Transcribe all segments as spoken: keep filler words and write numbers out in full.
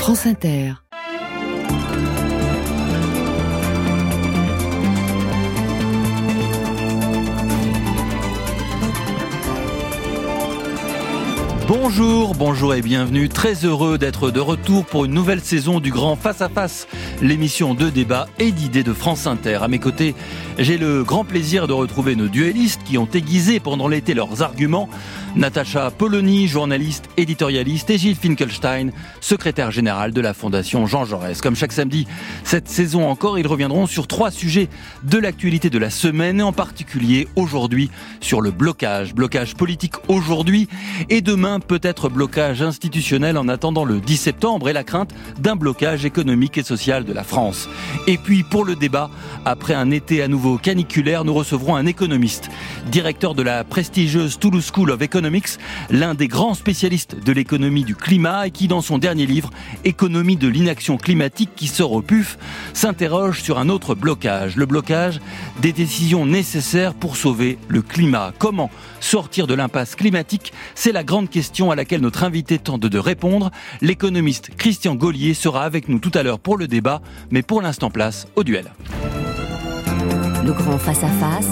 France Inter. Bonjour, bonjour et bienvenue. Très heureux d'être de retour pour une nouvelle saison du Grand Face à Face, l'émission de débat et d'idées de France Inter. À mes côtés, j'ai le grand plaisir de retrouver nos duellistes qui ont aiguisé pendant l'été leurs arguments. Natacha Polony, journaliste, éditorialiste, et Gilles Finkelstein, secrétaire général de la Fondation Jean Jaurès. Comme chaque samedi, cette saison encore, ils reviendront sur trois sujets de l'actualité de la semaine, et en particulier aujourd'hui sur le blocage. Blocage politique aujourd'hui et demain peut-être blocage institutionnel en attendant le dix septembre et la crainte d'un blocage économique et social de la France. Et puis pour le débat, après un été à nouveau caniculaire, nous recevrons un économiste, directeur de la prestigieuse Toulouse School of Economics, l'un des grands spécialistes de l'économie du climat et qui, dans son dernier livre, Économie de l'inaction climatique qui sort au P U F, s'interroge sur un autre blocage, le blocage des décisions nécessaires pour sauver le climat. Comment sortir de l'impasse climatique ? C'est la grande question à laquelle notre invité tente de répondre. L'économiste Christian Gaulier sera avec nous tout à l'heure pour le débat, mais pour l'instant, place au duel. Le grand face-à-face,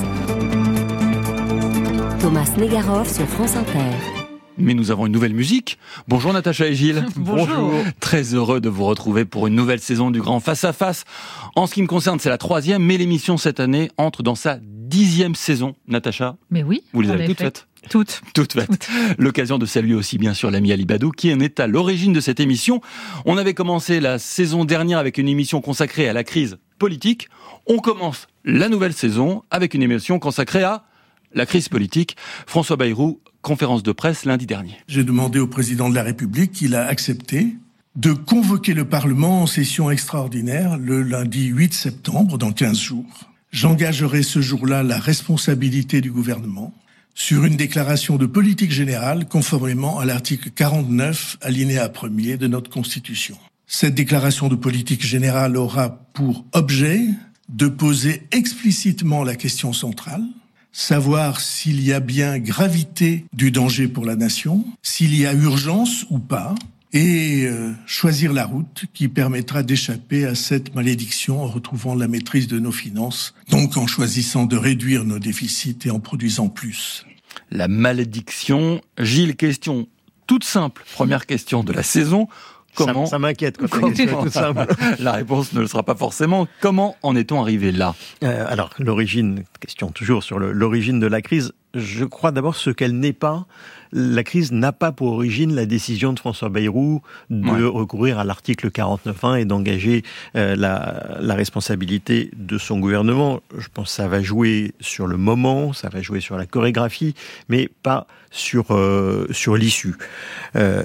Thomas Negaroff sur France Inter. Mais nous avons une nouvelle musique. Bonjour Natacha et Gilles. Bonjour. Très heureux de vous retrouver pour une nouvelle saison du Grand Face à Face. En ce qui me concerne, c'est la troisième, mais l'émission cette année entre dans sa dixième saison. Natacha, mais oui, vous les avez toutes fait. faites Toutes. Toutes faites. Toutes. L'occasion de saluer aussi bien sûr l'ami Ali Badou qui en est à l'origine de cette émission. On avait commencé la saison dernière avec une émission consacrée à la crise politique. On commence la nouvelle saison avec une émission consacrée à la crise politique. François Bayrou, conférence de presse lundi dernier. J'ai demandé au président de la République, il a accepté, de convoquer le Parlement en session extraordinaire le lundi huit septembre, dans quinze jours. J'engagerai ce jour-là la responsabilité du gouvernement sur une déclaration de politique générale conformément à l'article quarante-neuf, alinéa premier de notre Constitution. Cette déclaration de politique générale aura pour objet de poser explicitement la question centrale, savoir s'il y a bien gravité du danger pour la nation, s'il y a urgence ou pas, et euh, choisir la route qui permettra d'échapper à cette malédiction en retrouvant la maîtrise de nos finances, donc en choisissant de réduire nos déficits et en produisant plus. La malédiction. Gilles, question toute simple, première question de la saison. Comment ça, ça m'inquiète quand la question est toute simple. La réponse ne le sera pas forcément. Comment en est-on arrivé là ? euh, Alors, l'origine, question toujours sur le, l'origine de la crise. Je crois d'abord ce qu'elle n'est pas. La crise n'a pas pour origine la décision de François Bayrou de ouais. recourir à l'article quarante-neuf un et d'engager euh, la, la responsabilité de son gouvernement. Je pense que ça va jouer sur le moment, ça va jouer sur la chorégraphie, mais pas sur, euh, sur l'issue. Euh,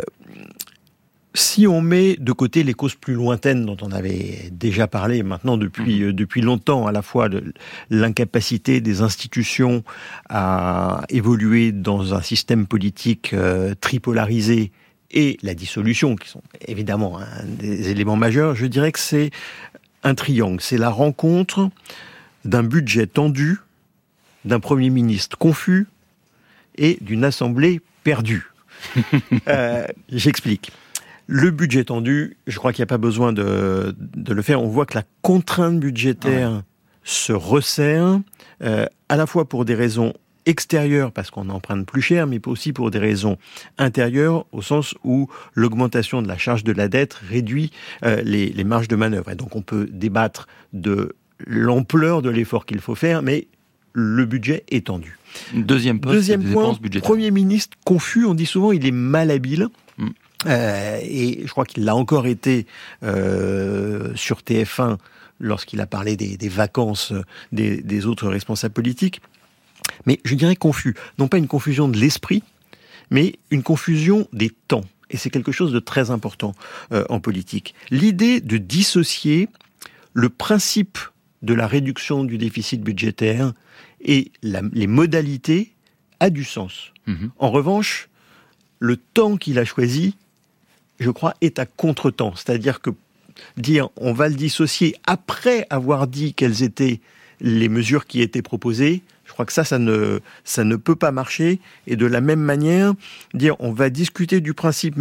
Si on met de côté les causes plus lointaines dont on avait déjà parlé maintenant depuis, mmh. depuis longtemps, à la fois de l'incapacité des institutions à évoluer dans un système politique euh, tripolarisé et la dissolution, qui sont évidemment un des éléments majeurs, je dirais que c'est un triangle. C'est la rencontre d'un budget tendu, d'un Premier ministre confus et d'une Assemblée perdue. euh, j'explique. Le budget tendu, je crois qu'il n'y a pas besoin de, de le faire. On voit que la contrainte budgétaire ouais. se resserre, euh, à la fois pour des raisons extérieures, parce qu'on emprunte plus cher, mais aussi pour des raisons intérieures, au sens où l'augmentation de la charge de la dette réduit euh, les, les marges de manœuvre. Et donc on peut débattre de l'ampleur de l'effort qu'il faut faire, mais le budget est tendu. Deuxième poste, Deuxième des point, dépenses budgétaires. Premier ministre confus, on dit souvent il est malhabile. Mm. Euh, et je crois qu'il l'a encore été euh, sur T F un lorsqu'il a parlé des, des vacances des, des autres responsables politiques. Mais je dirais confus. Non pas une confusion de l'esprit, mais une confusion des temps. Et c'est quelque chose de très important euh, en politique. L'idée de dissocier le principe de la réduction du déficit budgétaire et la, les modalités a du sens. Mmh. En revanche, le temps qu'il a choisi, je crois, est à contre-temps. C'est-à-dire que dire on va le dissocier après avoir dit quelles étaient les mesures qui étaient proposées, je crois que ça, ça ne, ça ne peut pas marcher. Et de la même manière, dire on va discuter du principe, mais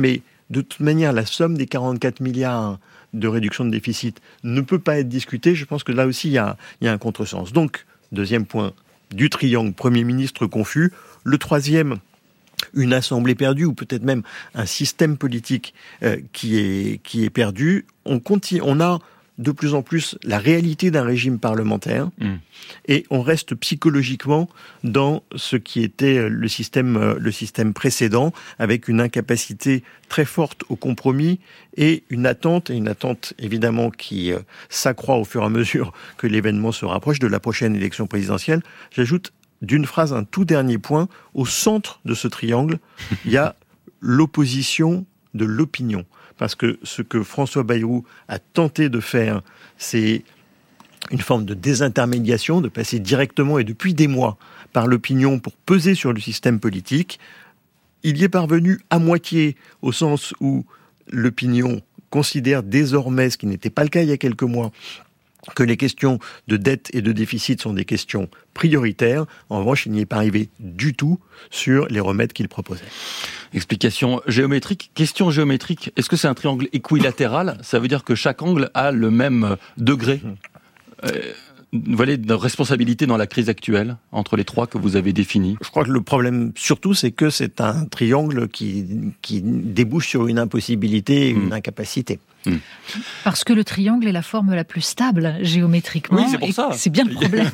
de toute manière, la somme des quarante-quatre milliards de réduction de déficit ne peut pas être discutée. Je pense que là aussi, il y a, il y a un contresens. Donc, deuxième point, du triangle Premier ministre confus. Le troisième, une assemblée perdue, ou peut-être même un système politique euh, qui est, qui est perdu. On continue, on a de plus en plus la réalité d'un régime parlementaire, mmh. et on reste psychologiquement dans ce qui était le système, le système précédent, avec une incapacité très forte au compromis et une attente, et une attente évidemment qui euh, s'accroît au fur et à mesure que l'événement se rapproche de la prochaine élection présidentielle. J'ajoute d'une phrase un tout dernier point. Au centre de ce triangle, il y a l'opposition de l'opinion. Parce que ce que François Bayrou a tenté de faire, c'est une forme de désintermédiation, de passer directement et depuis des mois par l'opinion pour peser sur le système politique. Il y est parvenu à moitié, au sens où l'opinion considère désormais, ce qui n'était pas le cas il y a quelques mois, que les questions de dette et de déficit sont des questions prioritaires. En revanche, il n'y est pas arrivé du tout sur les remèdes qu'il proposait. Explication géométrique. Question géométrique. Est-ce que c'est un triangle équilatéral ? Ça veut dire que chaque angle a le même degré euh, voilà, de responsabilité dans la crise actuelle entre les trois que vous avez définis. Je crois que le problème surtout, c'est que c'est un triangle qui, qui débouche sur une impossibilité et une mmh. incapacité. Mmh. Parce que le triangle est la forme la plus stable géométriquement. Oui, c'est pour ça. C'est bien le problème.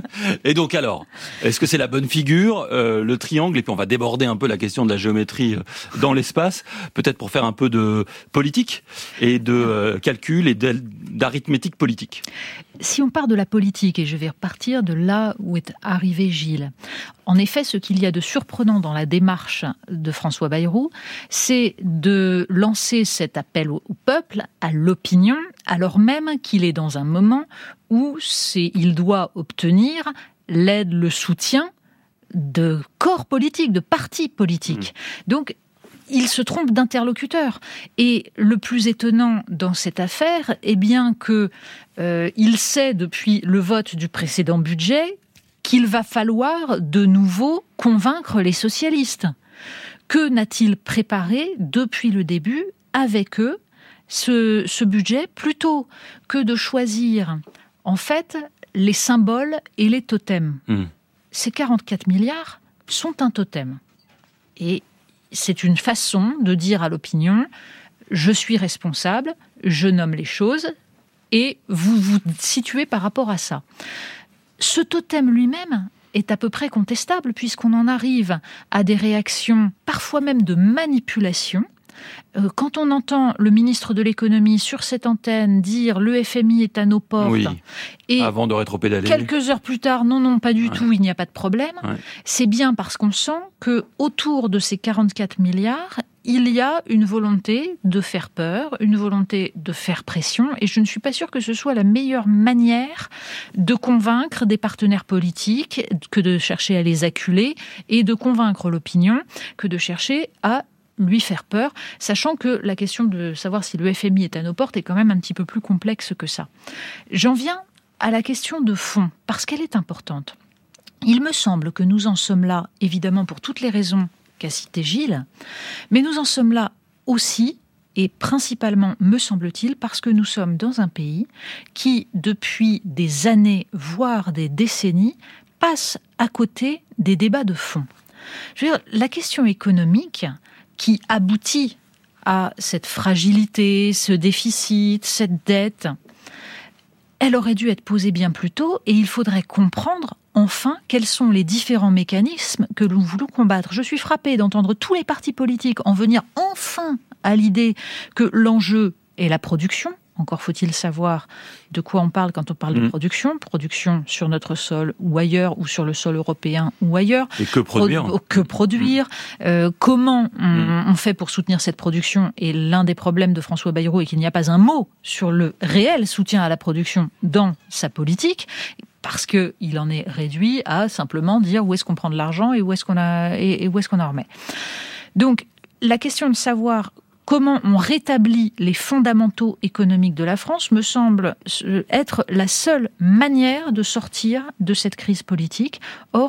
Et donc alors, est-ce que c'est la bonne figure, euh, le triangle ? Et puis on va déborder un peu la question de la géométrie dans l'espace, peut-être pour faire un peu de politique et de euh, calcul et d'arithmétique politique. Si on part de la politique, et je vais repartir de là où est arrivé Gilles, en effet, ce qu'il y a de surprenant dans la démarche de François Bayrou, c'est de lancer cet appel au peuple, à l'opinion, alors même qu'il est dans un moment où c'est, il doit obtenir l'aide, le soutien de corps politiques, de partis politiques. Mmh. Donc, il se trompe d'interlocuteur. Et le plus étonnant dans cette affaire est bien que euh, il sait depuis le vote du précédent budget qu'il va falloir de nouveau convaincre les socialistes. Que n'a-t-il préparé depuis le début avec eux ce, ce budget, plutôt que de choisir en fait les symboles et les totems. Mmh. Ces quarante-quatre milliards sont un totem. Et c'est une façon de dire à l'opinion « je suis responsable, je nomme les choses et vous vous situez par rapport à ça ». Ce totem lui-même est à peu près contestable puisqu'on en arrive à des réactions, parfois même de manipulation. Euh, quand on entend le ministre de l'économie sur cette antenne dire le F M I est à nos portes, oui, et avant de rétropédaler, quelques heures plus tard, non, non, pas du ouais. tout, il n'y a pas de problème, ouais. c'est bien parce qu'on sent que autour de ces quarante-quatre milliards, il y a une volonté de faire peur, une volonté de faire pression, et je ne suis pas sûre que ce soit la meilleure manière de convaincre des partenaires politiques que de chercher à les acculer et de convaincre l'opinion que de chercher à lui faire peur, sachant que la question de savoir si le F M I est à nos portes est quand même un petit peu plus complexe que ça. J'en viens à la question de fond, parce qu'elle est importante. Il me semble que nous en sommes là, évidemment, pour toutes les raisons qu'a cité Gilles, mais nous en sommes là aussi, et principalement, me semble-t-il, parce que nous sommes dans un pays qui, depuis des années, voire des décennies, passe à côté des débats de fond. Je veux dire, la question économique qui aboutit à cette fragilité, ce déficit, cette dette, elle aurait dû être posée bien plus tôt et il faudrait comprendre enfin quels sont les différents mécanismes que nous voulons combattre. Je suis frappée d'entendre tous les partis politiques en venir enfin à l'idée que l'enjeu est la production. Encore faut-il savoir de quoi on parle quand on parle mmh. de production. Production sur notre sol ou ailleurs, ou sur le sol européen ou ailleurs. Et que produire Pro- Que produire mmh. euh, Comment on, mmh. on fait pour soutenir cette production? Et l'un des problèmes de François Bayrou est qu'il n'y a pas un mot sur le réel soutien à la production dans sa politique, parce qu'il en est réduit à simplement dire où est-ce qu'on prend de l'argent et où est-ce qu'on, a, et, et où est-ce qu'on en remet. Donc, la question de savoir comment on rétablit les fondamentaux économiques de la France me semble être la seule manière de sortir de cette crise politique. Or,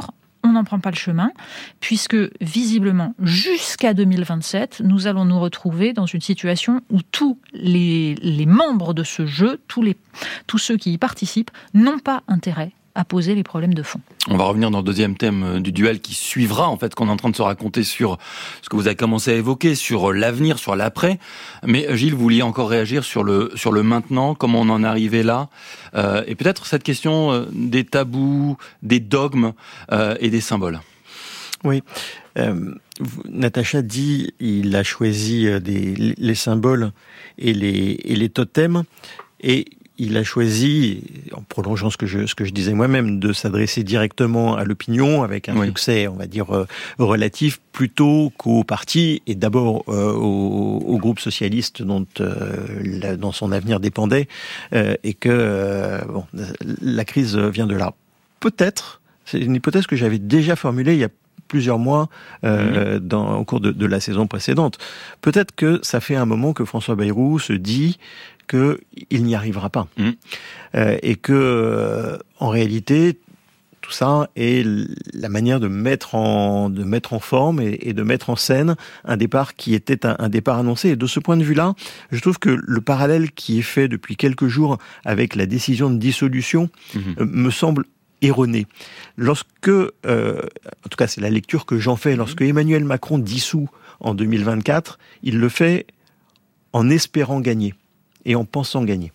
on n'en prend pas le chemin, puisque visiblement, jusqu'à deux mille vingt-sept, nous allons nous retrouver dans une situation où tous les, les membres de ce jeu, tous, les, tous ceux qui y participent, n'ont pas intérêt à poser les problèmes de fond. On va revenir dans le deuxième thème du duel qui suivra, en fait, qu'on est en train de se raconter sur ce que vous avez commencé à évoquer, sur l'avenir, sur l'après. Mais Gilles, vous vouliez encore réagir sur le, sur le maintenant, comment on en est arrivé là, euh, et peut-être cette question euh, des tabous, des dogmes euh, et des symboles. Oui. Euh, Natacha dit il a choisi des, les symboles et les, et les totems, et il a choisi, en prolongeant ce que je, ce que je disais moi-même, de s'adresser directement à l'opinion avec un oui. succès, on va dire, euh, relatif, plutôt qu'au parti et d'abord euh, au, au groupe socialiste dont, euh, la, dont son avenir dépendait, euh, et que euh, bon, la crise vient de là. Peut-être, c'est une hypothèse que j'avais déjà formulée il y a plusieurs mois euh, mmh. dans, au cours de, de la saison précédente. Peut-être que ça fait un moment que François Bayrou se dit qu'il n'y arrivera pas. Mmh. Euh, et que, euh, en réalité, tout ça est la manière de mettre en, de mettre en forme et, et de mettre en scène un départ qui était un, un départ annoncé. Et de ce point de vue-là, je trouve que le parallèle qui est fait depuis quelques jours avec la décision de dissolution mmh. euh, me semble erroné. Lorsque, euh, en tout cas c'est la lecture que j'en fais, lorsque Emmanuel Macron dissout en deux mille vingt-quatre, il le fait en espérant gagner et en pensant gagner.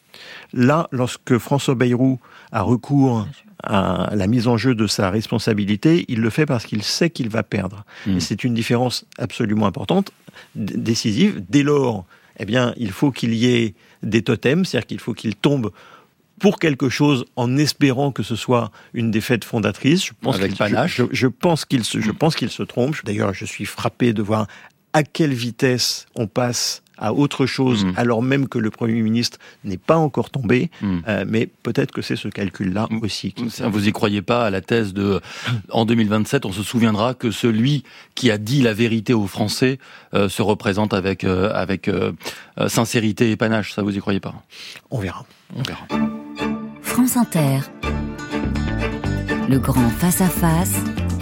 Là, lorsque François Bayrou a recours à la mise en jeu de sa responsabilité, il le fait parce qu'il sait qu'il va perdre. Mmh. Et c'est une différence absolument importante, d- décisive. Dès lors, eh bien, il faut qu'il y ait des totems, c'est-à-dire qu'il faut qu'il tombe pour quelque chose en espérant que ce soit une défaite fondatrice. Je pense Avec panache. Je, je, je pense qu'il se, je pense qu'il se trompe. D'ailleurs, je suis frappé de voir à quelle vitesse on passe à autre chose, mmh. alors même que le Premier ministre n'est pas encore tombé. Mmh. Euh, mais peut-être que c'est ce calcul-là aussi. Qui... Vous n'y croyez pas à la thèse de en deux mille vingt-sept, on se souviendra que celui qui a dit la vérité aux Français euh, se représente avec, euh, avec euh, sincérité et panache. Ça, vous y croyez pas ? On verra. On verra. France Inter. Le grand face-à-face.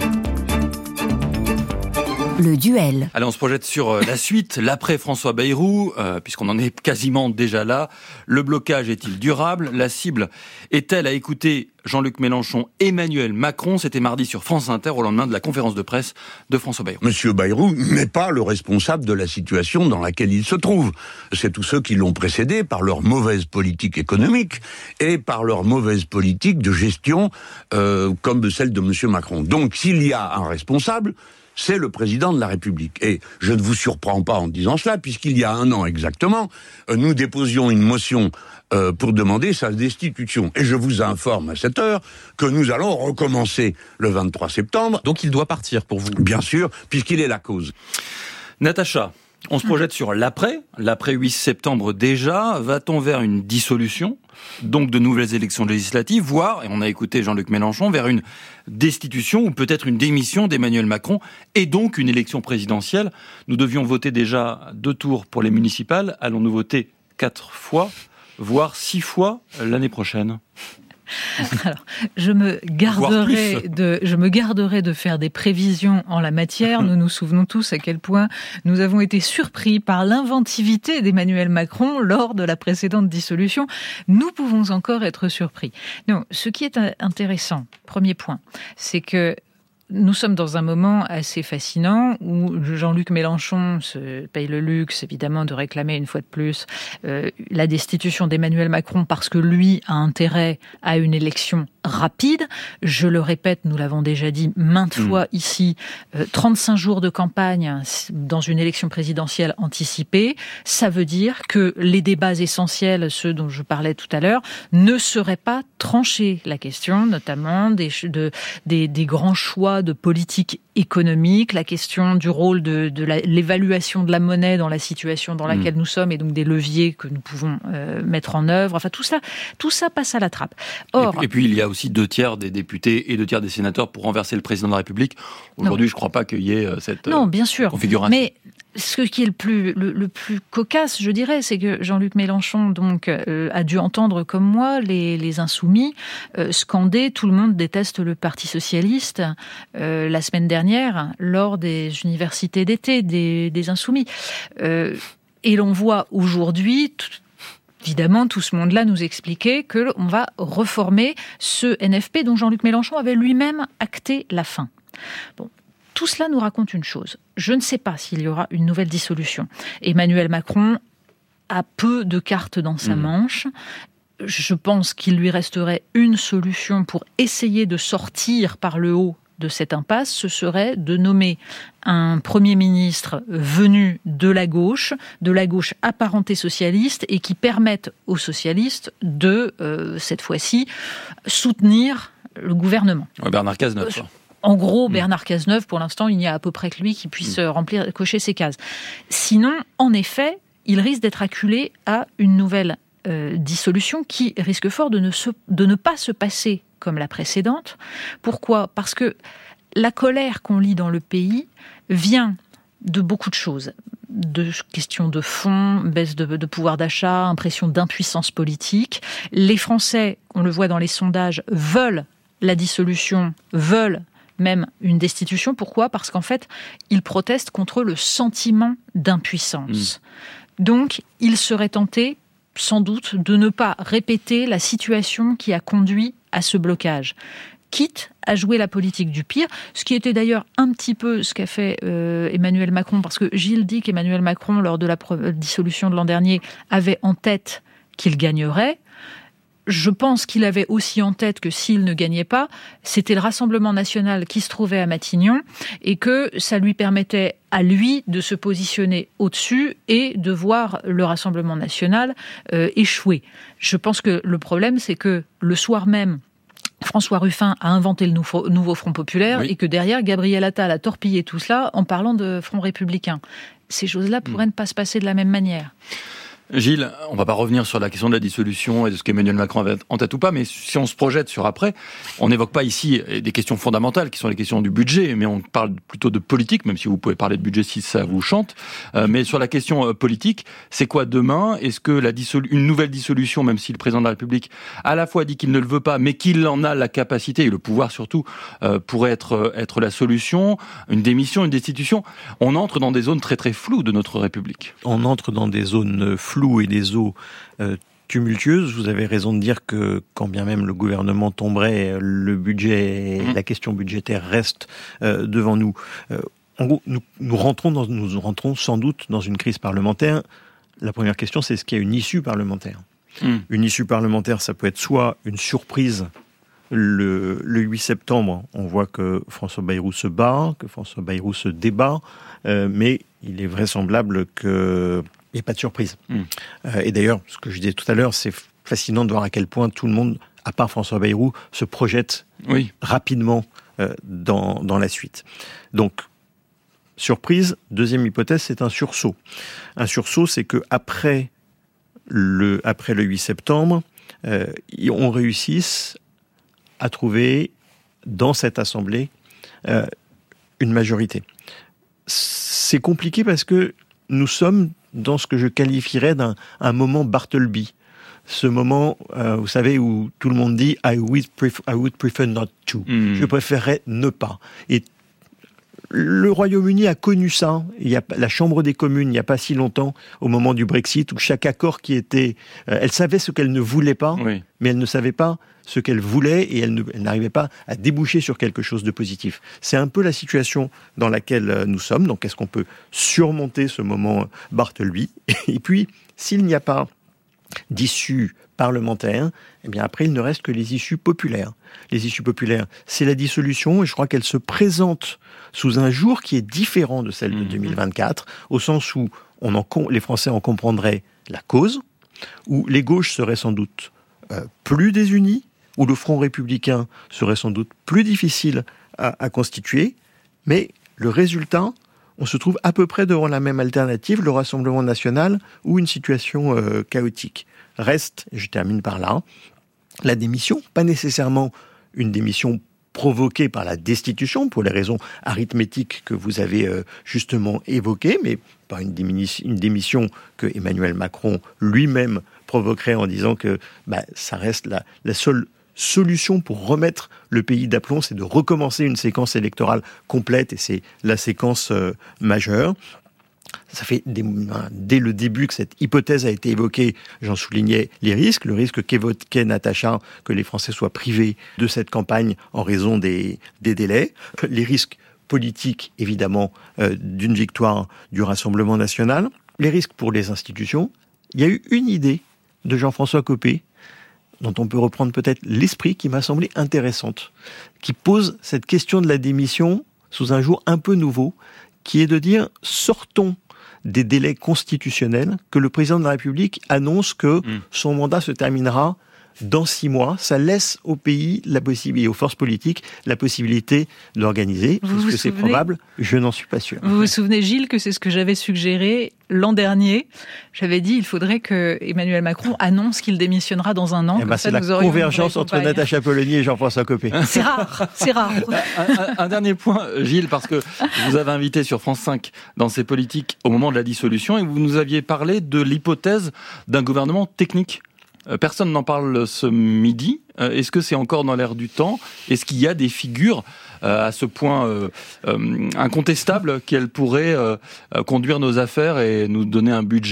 Le duel. Allez, on se projette sur la suite, l'après François Bayrou, euh, puisqu'on en est quasiment déjà là. Le blocage est-il durable ? La cible est-elle à écouter Jean-Luc Mélenchon, Emmanuel Macron? C'était mardi sur France Inter au lendemain de la conférence de presse de François Bayrou. Monsieur Bayrou n'est pas le responsable de la situation dans laquelle il se trouve. C'est tous ceux qui l'ont précédé par leur mauvaise politique économique et par leur mauvaise politique de gestion euh, comme celle de monsieur Macron. Donc s'il y a un responsable, c'est le président de la République. Et je ne vous surprends pas en disant cela, puisqu'il y a un an exactement, nous déposions une motion euh, pour demander sa destitution. Et je vous informe à cette heure que nous allons recommencer le vingt-trois septembre. Donc il doit partir pour vous ? Bien sûr, puisqu'il est la cause. Natacha, on se projette sur l'après, l'après huit septembre déjà. Va-t-on vers une dissolution, donc de nouvelles élections législatives, voire, et on a écouté Jean-Luc Mélenchon, vers une destitution ou peut-être une démission d'Emmanuel Macron et donc une élection présidentielle? Nous devions voter déjà deux tours pour les municipales. Allons-nous voter quatre fois, voire six fois l'année prochaine? Alors, je me garderai de, je me garderai de faire des prévisions en la matière. Nous nous souvenons tous à quel point nous avons été surpris par l'inventivité d'Emmanuel Macron lors de la précédente dissolution. Nous pouvons encore être surpris. Non, ce qui est intéressant, premier point, c'est que nous sommes dans un moment assez fascinant où Jean-Luc Mélenchon se paye le luxe, évidemment, de réclamer une fois de plus euh, la destitution d'Emmanuel Macron parce que lui a intérêt à une élection rapide. Je le répète, nous l'avons déjà dit maintes mmh. fois ici, euh, trente-cinq jours de campagne dans une élection présidentielle anticipée, ça veut dire que les débats essentiels, ceux dont je parlais tout à l'heure, ne seraient pas tranchés. La question notamment des, de, des, des grands choix de politique économique, la question du rôle de, de la, l'évaluation de la monnaie dans la situation dans laquelle mmh. nous sommes et donc des leviers que nous pouvons euh, mettre en œuvre. Enfin, tout ça, tout ça passe à la trappe. Or, et, puis, et puis, il y a aussi deux tiers des députés et deux tiers des sénateurs pour renverser le président de la République. Aujourd'hui, non. je ne crois pas qu'il y ait cette non, bien sûr. configuration. Mais Ce qui est le plus, le, le plus cocasse, je dirais, c'est que Jean-Luc Mélenchon donc, euh, a dû entendre, comme moi, les, les insoumis euh, scander « Tout le monde déteste le Parti socialiste euh, » la semaine dernière, lors des universités d'été des, des insoumis. Euh, et l'on voit aujourd'hui... Tout, Évidemment, tout ce monde-là nous expliquait qu'on va reformer ce N F P dont Jean-Luc Mélenchon avait lui-même acté la fin. Bon. Tout cela nous raconte une chose. Je ne sais pas s'il y aura une nouvelle dissolution. Emmanuel Macron a peu de cartes dans sa mmh. manche. Je pense qu'il lui resterait une solution pour essayer de sortir par le haut de cette impasse. Ce serait de nommer un Premier ministre venu de la gauche, de la gauche apparentée socialiste, et qui permette aux socialistes de, euh, cette fois-ci, soutenir le gouvernement. Ouais, Bernard Cazeneuve. Euh, En gros, Bernard Cazeneuve, pour l'instant, il n'y a à peu près que lui qui puisse mmh. remplir, cocher ces cases. Sinon, en effet, il risque d'être acculé à une nouvelle euh, dissolution qui risque fort de ne, se, de ne pas se passer comme la précédente. Pourquoi ? Parce que la colère qu'on lit dans le pays vient de beaucoup de choses. De questions de fond, baisse de, de pouvoir d'achat, impression d'impuissance politique. Les Français, on le voit dans les sondages, veulent la dissolution, veulent même une destitution. Pourquoi ? Parce qu'en fait, ils protestent contre le sentiment d'impuissance. Mmh. Donc, ils seraient tentés, sans doute, de ne pas répéter la situation qui a conduit à ce blocage, quitte à jouer la politique du pire, ce qui était d'ailleurs un petit peu ce qu'a fait euh, Emmanuel Macron, parce que Gilles dit qu'Emmanuel Macron, lors de la dissolution de l'an dernier, avait en tête qu'il gagnerait. Je pense qu'il avait aussi en tête que s'il ne gagnait pas, c'était le Rassemblement national qui se trouvait à Matignon et que ça lui permettait à lui de se positionner au-dessus et de voir le Rassemblement national euh, échouer. Je pense que le problème, c'est que le soir même, François Ruffin a inventé le nouveau, nouveau Front populaire, oui. et que derrière, Gabriel Attal a torpillé tout cela en parlant de Front républicain. Ces choses-là pourraient mmh. ne pas se passer de la même manière. Gilles, on ne va pas revenir sur la question de la dissolution et de ce qu'Emmanuel Macron avait en tête ou pas, mais si on se projette sur après, on n'évoque pas ici des questions fondamentales qui sont les questions du budget, mais on parle plutôt de politique, même si vous pouvez parler de budget si ça vous chante. Euh, mais sur la question politique, c'est quoi demain ? Est-ce que la dissolu- une nouvelle dissolution, même si le président de la République à la fois dit qu'il ne le veut pas, mais qu'il en a la capacité et le pouvoir surtout, euh, pourrait être, être la solution, une démission, une destitution ? On entre dans des zones très très floues de notre République. On entre dans des zones floues et des eaux euh, tumultueuses. Vous avez raison de dire que quand bien même le gouvernement tomberait, le budget, mmh. la question budgétaire reste euh, devant nous. Euh, en gros, nous, nous, rentrons dans, nous rentrons sans doute dans une crise parlementaire. La première question, c'est est-ce qu'il y a une issue parlementaire ? mmh. Une issue parlementaire, ça peut être soit une surprise. Le, le huit septembre, on voit que François Bayrou se bat, que François Bayrou se débat, euh, mais il est vraisemblable que il n'y a pas de surprise. Mmh. Euh, et d'ailleurs, ce que je disais tout à l'heure, c'est fascinant de voir à quel point tout le monde, à part François Bayrou, se projette oui. rapidement euh, dans, dans la suite. Donc, surprise, deuxième hypothèse, c'est un sursaut. Un sursaut, c'est qu'après le, après le huit septembre, euh, on réussisse à trouver dans cette Assemblée euh, une majorité. C'est compliqué parce que nous sommes dans ce que je qualifierais d'un un moment Bartleby. Ce moment, euh, vous savez, où tout le monde dit « I would prefer, I would prefer not to mmh. ». Je préférerais ne pas. Et le Royaume-Uni a connu ça. Il y a la Chambre des communes, il n'y a pas si longtemps, au moment du Brexit, où chaque accord qui était... Euh, elle savait ce qu'elle ne voulait pas, oui. mais elle ne savait pas ce qu'elle voulait et elle, ne, elle n'arrivait pas à déboucher sur quelque chose de positif. C'est un peu la situation dans laquelle nous sommes. Donc, est-ce qu'on peut surmonter ce moment Bartleby ? Et puis, s'il n'y a pas d'issue parlementaire, eh bien après, il ne reste que les issues populaires. Les issues populaires, c'est la dissolution, et je crois qu'elle se présente sous un jour qui est différent de celle de deux mille vingt-quatre, au sens où on en, les Français en comprendraient la cause, où les gauches seraient sans doute euh, plus désunies, où le Front républicain serait sans doute plus difficile à, à constituer, mais le résultat, on se trouve à peu près devant la même alternative, le Rassemblement national ou une situation euh, chaotique. Reste, et je termine par là, la démission, pas nécessairement une démission provoquée par la destitution, pour les raisons arithmétiques que vous avez euh, justement évoquées, mais par une, diminu- une démission que Emmanuel Macron lui-même provoquerait en disant que bah, ça reste la, la seule solution pour remettre le pays d'aplomb, c'est de recommencer une séquence électorale complète, et c'est la séquence euh, majeure. Ça fait des, dès le début que cette hypothèse a été évoquée, j'en soulignais les risques, le risque qu'évoquait Natacha, que les Français soient privés de cette campagne en raison des, des délais, les risques politiques, évidemment, euh, d'une victoire du Rassemblement national, les risques pour les institutions. Il y a eu une idée de Jean-François Copé, dont on peut reprendre peut-être l'esprit, qui m'a semblé intéressante, qui pose cette question de la démission sous un jour un peu nouveau, qui est de dire, sortons des délais constitutionnels, que le président de la République annonce que mmh. son mandat se terminera dans six mois. Ça laisse au pays la possibilité, et aux forces politiques, la possibilité de l'organiser. Est-ce que c'est probable ? Je n'en suis pas sûr. Vous vous souvenez, Gilles, que c'est ce que j'avais suggéré l'an dernier. J'avais dit, il faudrait que Emmanuel Macron annonce qu'il démissionnera dans un an. Eh ben, c'est la convergence entre Natacha Polony et Jean-François Copé. C'est rare, c'est rare. un, un, un dernier point, Gilles, parce que vous avez invité sur France cinq dans ces politiques au moment de la dissolution, et vous nous aviez parlé de l'hypothèse d'un gouvernement technique. Personne n'en parle ce midi. Est-ce que c'est encore dans l'air du temps ? Est-ce qu'il y a des figures euh, à ce point euh, euh, incontestables qu'elles pourraient euh, conduire nos affaires et nous donner un budget ?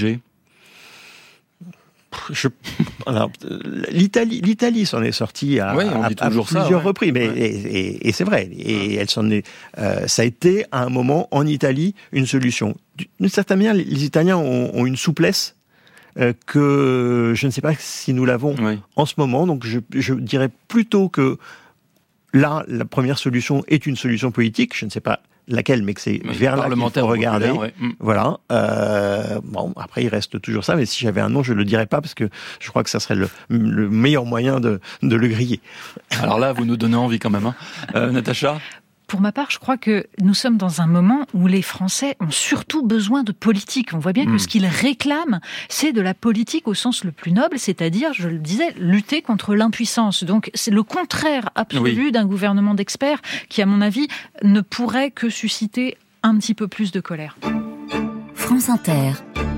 Je, alors, l'Italie, l'Italie s'en est sortie à, oui, on à, dit à toujours plusieurs ça, ouais. reprises, mais ouais. et, et, et c'est vrai. Et elle s'en est. Euh, ça a été à un moment en Italie une solution. D'une certaine manière, les Italiens ont, ont une souplesse euh, que je ne sais pas si nous l'avons oui. en ce moment. Donc, je, je dirais plutôt que là, la première solution est une solution politique. Je ne sais pas laquelle, mais que c'est oui, vers là qu'il faut regarder. Ouais. Voilà. Euh, bon, après, il reste toujours ça, mais si j'avais un nom, je le dirais pas, parce que je crois que ça serait le, le meilleur moyen de, de le griller. Alors là, vous nous donnez envie quand même, hein. euh, Natacha ? Pour ma part, je crois que nous sommes dans un moment où les Français ont surtout besoin de politique. On voit bien que mmh. ce qu'ils réclament, c'est de la politique au sens le plus noble, c'est-à-dire, je le disais, lutter contre l'impuissance. Donc, c'est le contraire absolu oui. d'un gouvernement d'experts qui, à mon avis, ne pourrait que susciter un petit peu plus de colère. France Inter.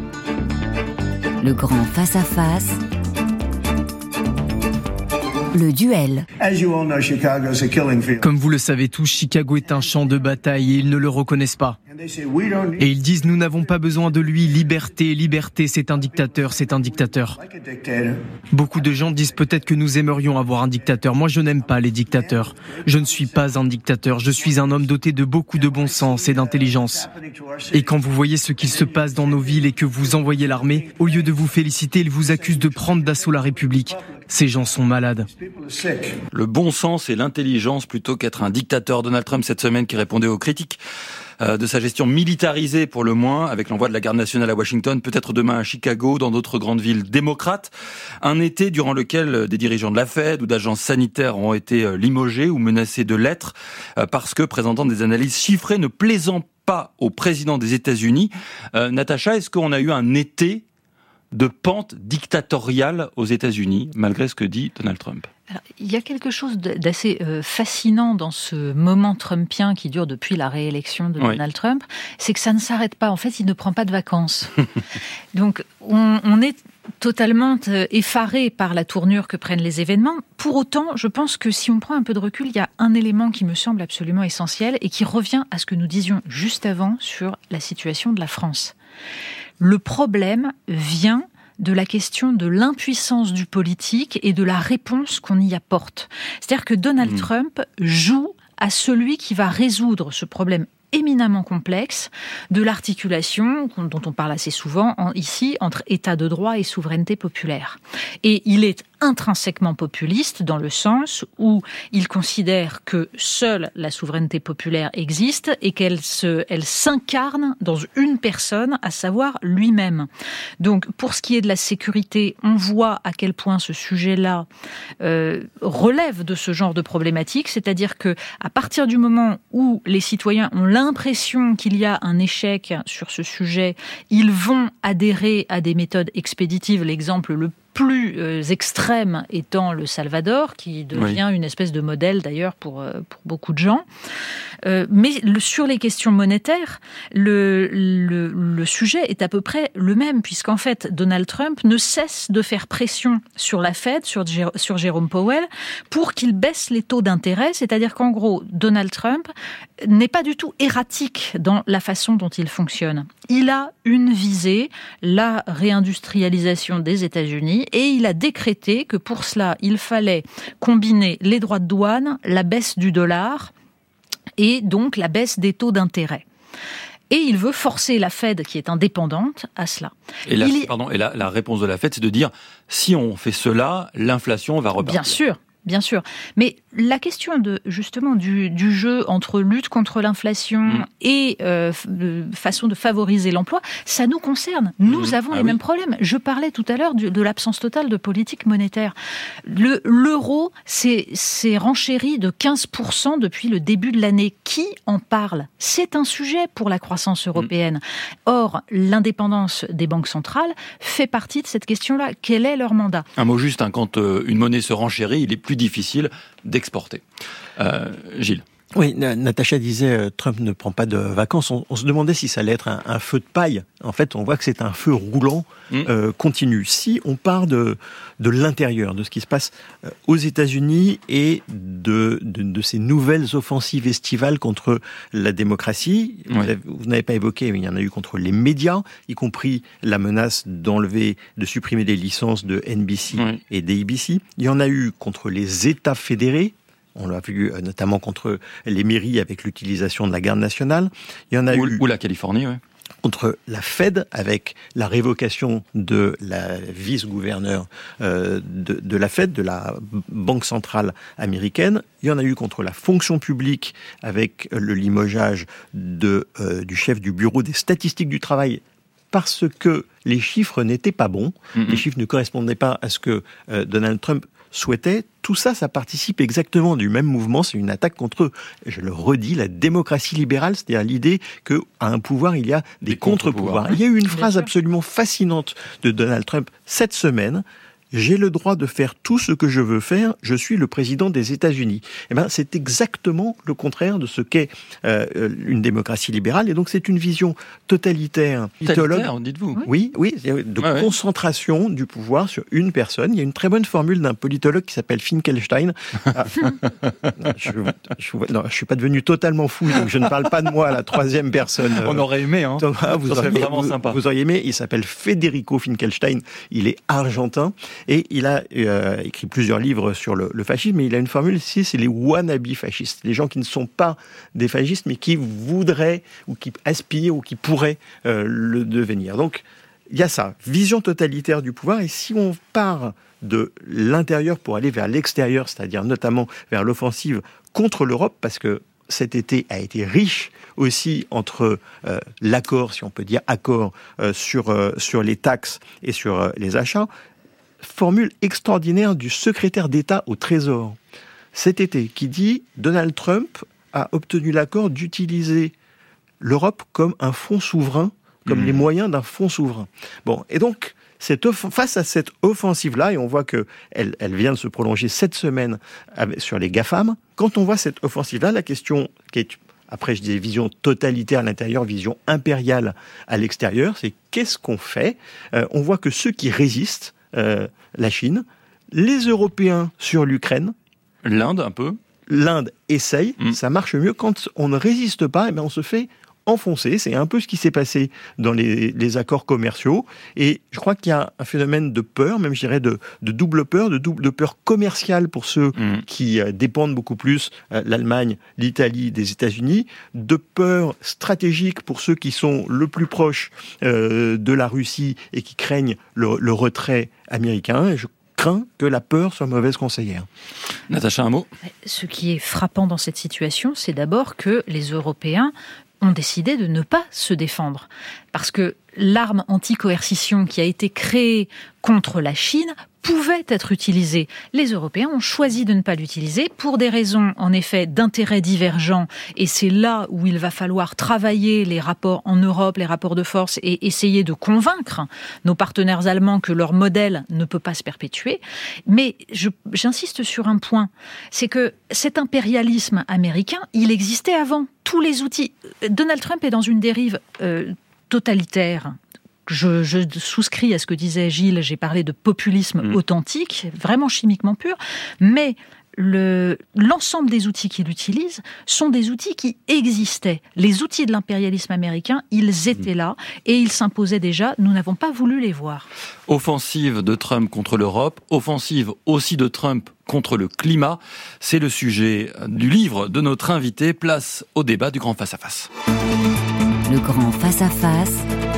Le grand face-à-face. Le duel. Comme vous le savez tous, Chicago est un champ de bataille et ils ne le reconnaissent pas. Et ils disent, nous n'avons pas besoin de lui, liberté, liberté, c'est un dictateur, c'est un dictateur. Beaucoup de gens disent peut-être que nous aimerions avoir un dictateur. Moi, je n'aime pas les dictateurs. Je ne suis pas un dictateur, je suis un homme doté de beaucoup de bon sens et d'intelligence. Et quand vous voyez ce qu'il se passe dans nos villes et que vous envoyez l'armée, au lieu de vous féliciter, ils vous accusent de prendre d'assaut la République. Ces gens sont malades. Le bon sens et l'intelligence plutôt qu'être un dictateur. Donald Trump cette semaine qui répondait aux critiques de sa gestion militarisée pour le moins, avec l'envoi de la garde nationale à Washington, peut-être demain à Chicago, dans d'autres grandes villes démocrates. Un été durant lequel des dirigeants de la Fed ou d'agences sanitaires ont été limogés ou menacés de l'être parce que présentant des analyses chiffrées ne plaisant pas au président des États-Unis. Euh, Natacha, est-ce qu'on a eu un été de pente dictatoriale aux États-Unis, malgré ce que dit Donald Trump ? Alors, il y a quelque chose d'assez euh, fascinant dans ce moment trumpien qui dure depuis la réélection de oui. Donald Trump, c'est que ça ne s'arrête pas. En fait, il ne prend pas de vacances. Donc, on, on est totalement euh, effaré par la tournure que prennent les événements. Pour autant, je pense que si on prend un peu de recul, il y a un élément qui me semble absolument essentiel et qui revient à ce que nous disions juste avant sur la situation de la France. Le problème vient de la question de l'impuissance du politique et de la réponse qu'on y apporte. C'est-à-dire que Donald mmh. Trump joue à celui qui va résoudre ce problème éminemment complexe de l'articulation, dont on parle assez souvent en, ici, entre État de droit et souveraineté populaire. Et il est intrinsèquement populiste dans le sens où il considère que seule la souveraineté populaire existe et qu'elle se, elle s'incarne dans une personne, à savoir lui-même. Donc, pour ce qui est de la sécurité, on voit à quel point ce sujet-là euh, relève de ce genre de problématique, c'est-à-dire que à partir du moment où les citoyens ont l'impression qu'il y a un échec sur ce sujet, ils vont adhérer à des méthodes expéditives. L'exemple le plus euh, extrême étant le Salvador, qui devient oui. une espèce de modèle d'ailleurs pour, euh, pour beaucoup de gens. Euh, mais le, sur les questions monétaires, le, le, le sujet est à peu près le même, puisqu'en fait, Donald Trump ne cesse de faire pression sur la Fed, sur, sur Jérôme Powell, pour qu'il baisse les taux d'intérêt. C'est-à-dire qu'en gros, Donald Trump n'est pas du tout erratique dans la façon dont il fonctionne. Il a une visée, la réindustrialisation des États-Unis, et il a décrété que pour cela, il fallait combiner les droits de douane, la baisse du dollar et donc la baisse des taux d'intérêt. Et il veut forcer la Fed, qui est indépendante, à cela. Et, la, il... pardon, et la, la réponse de la Fed, c'est de dire, si on fait cela, l'inflation va repartir. Bien sûr. Bien sûr, mais la question de justement du, du jeu entre lutte contre l'inflation mmh. et euh, f- façon de favoriser l'emploi, ça nous concerne. Nous mmh. avons ah les oui. mêmes problèmes. Je parlais tout à l'heure du, de l'absence totale de politique monétaire. Le, l'euro s'est, s'est renchéri de quinze pour cent depuis le début de l'année. Qui en parle ? C'est un sujet pour la croissance européenne. Mmh. Or, l'indépendance des banques centrales fait partie de cette question-là. Quel est leur mandat ? Un mot juste, hein, quand euh, une monnaie se renchérit, il est plus difficile d'exporter. Euh, Gilles. Oui, Natacha disait euh, Trump ne prend pas de vacances. On, on se demandait si ça allait être un, un feu de paille. En fait, on voit que c'est un feu roulant mmh. euh, continu. Si on part de, de l'intérieur, de ce qui se passe euh, aux États-Unis et de, de, de ces nouvelles offensives estivales contre la démocratie, oui. vous, avez, vous n'avez pas évoqué, mais il y en a eu contre les médias, y compris la menace d'enlever, de supprimer des licences de N B C oui. et d'A B C. Il y en a eu contre les États fédérés. On l'a vu notamment contre les mairies avec l'utilisation de la garde nationale. Il y en a ou, eu ou la Californie, oui. Contre la Fed avec la révocation de la vice-gouverneure euh, de, de la Fed, de la Banque centrale américaine. Il y en a eu contre la fonction publique avec le limogeage de, euh, du chef du bureau des statistiques du travail parce que les chiffres n'étaient pas bons. Mm-hmm. Les chiffres ne correspondaient pas à ce que euh, Donald Trump souhaitait. Tout ça, ça participe exactement du même mouvement. C'est une attaque contre, je le redis, la démocratie libérale, c'est-à-dire l'idée qu'à un pouvoir, il y a des, des contre-pouvoirs. Il y a eu une phrase absolument fascinante de Donald Trump cette semaine. J'ai le droit de faire tout ce que je veux faire, je suis le président des États-Unis. Eh ben, c'est exactement le contraire de ce qu'est euh, une démocratie libérale. Et donc, c'est une vision totalitaire. Totalitaire, dites-vous. Oui, oui, de ouais, concentration ouais. du pouvoir sur une personne. Il y a une très bonne formule d'un politologue qui s'appelle Finkelstein. Ah, je, je, non, je suis pas devenu totalement fou, donc je ne parle pas de moi à la troisième personne. On aurait aimé, hein. Thomas, vous, auriez, vraiment vous, sympa. vous auriez aimé. Il s'appelle Federico Finkelstein. Il est argentin. Et il a euh, écrit plusieurs livres sur le, le fascisme, mais il a une formule ici, c'est les wannabe fascistes, les gens qui ne sont pas des fascistes, mais qui voudraient, ou qui aspirent, ou qui pourraient euh, le devenir. Donc, il y a ça, vision totalitaire du pouvoir, et si on part de l'intérieur pour aller vers l'extérieur, c'est-à-dire notamment vers l'offensive contre l'Europe, parce que cet été a été riche aussi entre euh, l'accord, si on peut dire accord, euh, sur, euh, sur les taxes et sur euh, les achats, formule extraordinaire du secrétaire d'État au Trésor cet été qui dit Donald Trump a obtenu l'accord d'utiliser l'Europe comme un fonds souverain, comme mmh. les moyens d'un fonds souverain. Bon, et donc cette off- face à cette offensive-là, et on voit que elle, elle vient de se prolonger cette semaine avec, sur les GAFAM. Quand on voit cette offensive-là, la question qui est après, je disais vision totalitaire à l'intérieur, vision impériale à l'extérieur, c'est qu'est-ce qu'on fait ? euh, On voit que ceux qui résistent, Euh, la Chine, les Européens sur l'Ukraine. L'Inde, un peu. L'Inde essaye, mmh. ça marche mieux. Quand on ne résiste pas, eh bien on se fait enfoncer. C'est un peu ce qui s'est passé dans les, les accords commerciaux. Et je crois qu'il y a un phénomène de peur, même je dirais de, de double peur, de, double, de peur commerciale pour ceux mmh. qui euh, dépendent beaucoup plus, euh, l'Allemagne, l'Italie, des États-Unis, de peur stratégique pour ceux qui sont le plus proches euh, de la Russie et qui craignent le, le retrait américain. Et je crains que la peur soit mauvaise conseillère. Natacha, un mot ? Ce qui est frappant dans cette situation, c'est d'abord que les Européens ont décidé de ne pas se défendre. Parce que l'arme anti-coercition qui a été créée contre la Chine pouvait être utilisé. Les Européens ont choisi de ne pas l'utiliser pour des raisons, en effet, d'intérêts divergents. Et c'est là où il va falloir travailler les rapports en Europe, les rapports de force, et essayer de convaincre nos partenaires allemands que leur modèle ne peut pas se perpétuer. Mais je, j'insiste sur un point, c'est que cet impérialisme américain, il existait avant. Tous les outils... Donald Trump est dans une dérive euh, totalitaire. Je, je souscris à ce que disait Gilles, j'ai parlé de populisme mmh. authentique, vraiment chimiquement pur, mais le, l'ensemble des outils qu'il utilise sont des outils qui existaient. Les outils de l'impérialisme américain, ils étaient là et ils s'imposaient déjà, nous n'avons pas voulu les voir. Offensive de Trump contre l'Europe, offensive aussi de Trump contre le climat, c'est le sujet du livre de notre invité. Place au débat du Grand Face-à-Face. Le Grand Face-à-Face.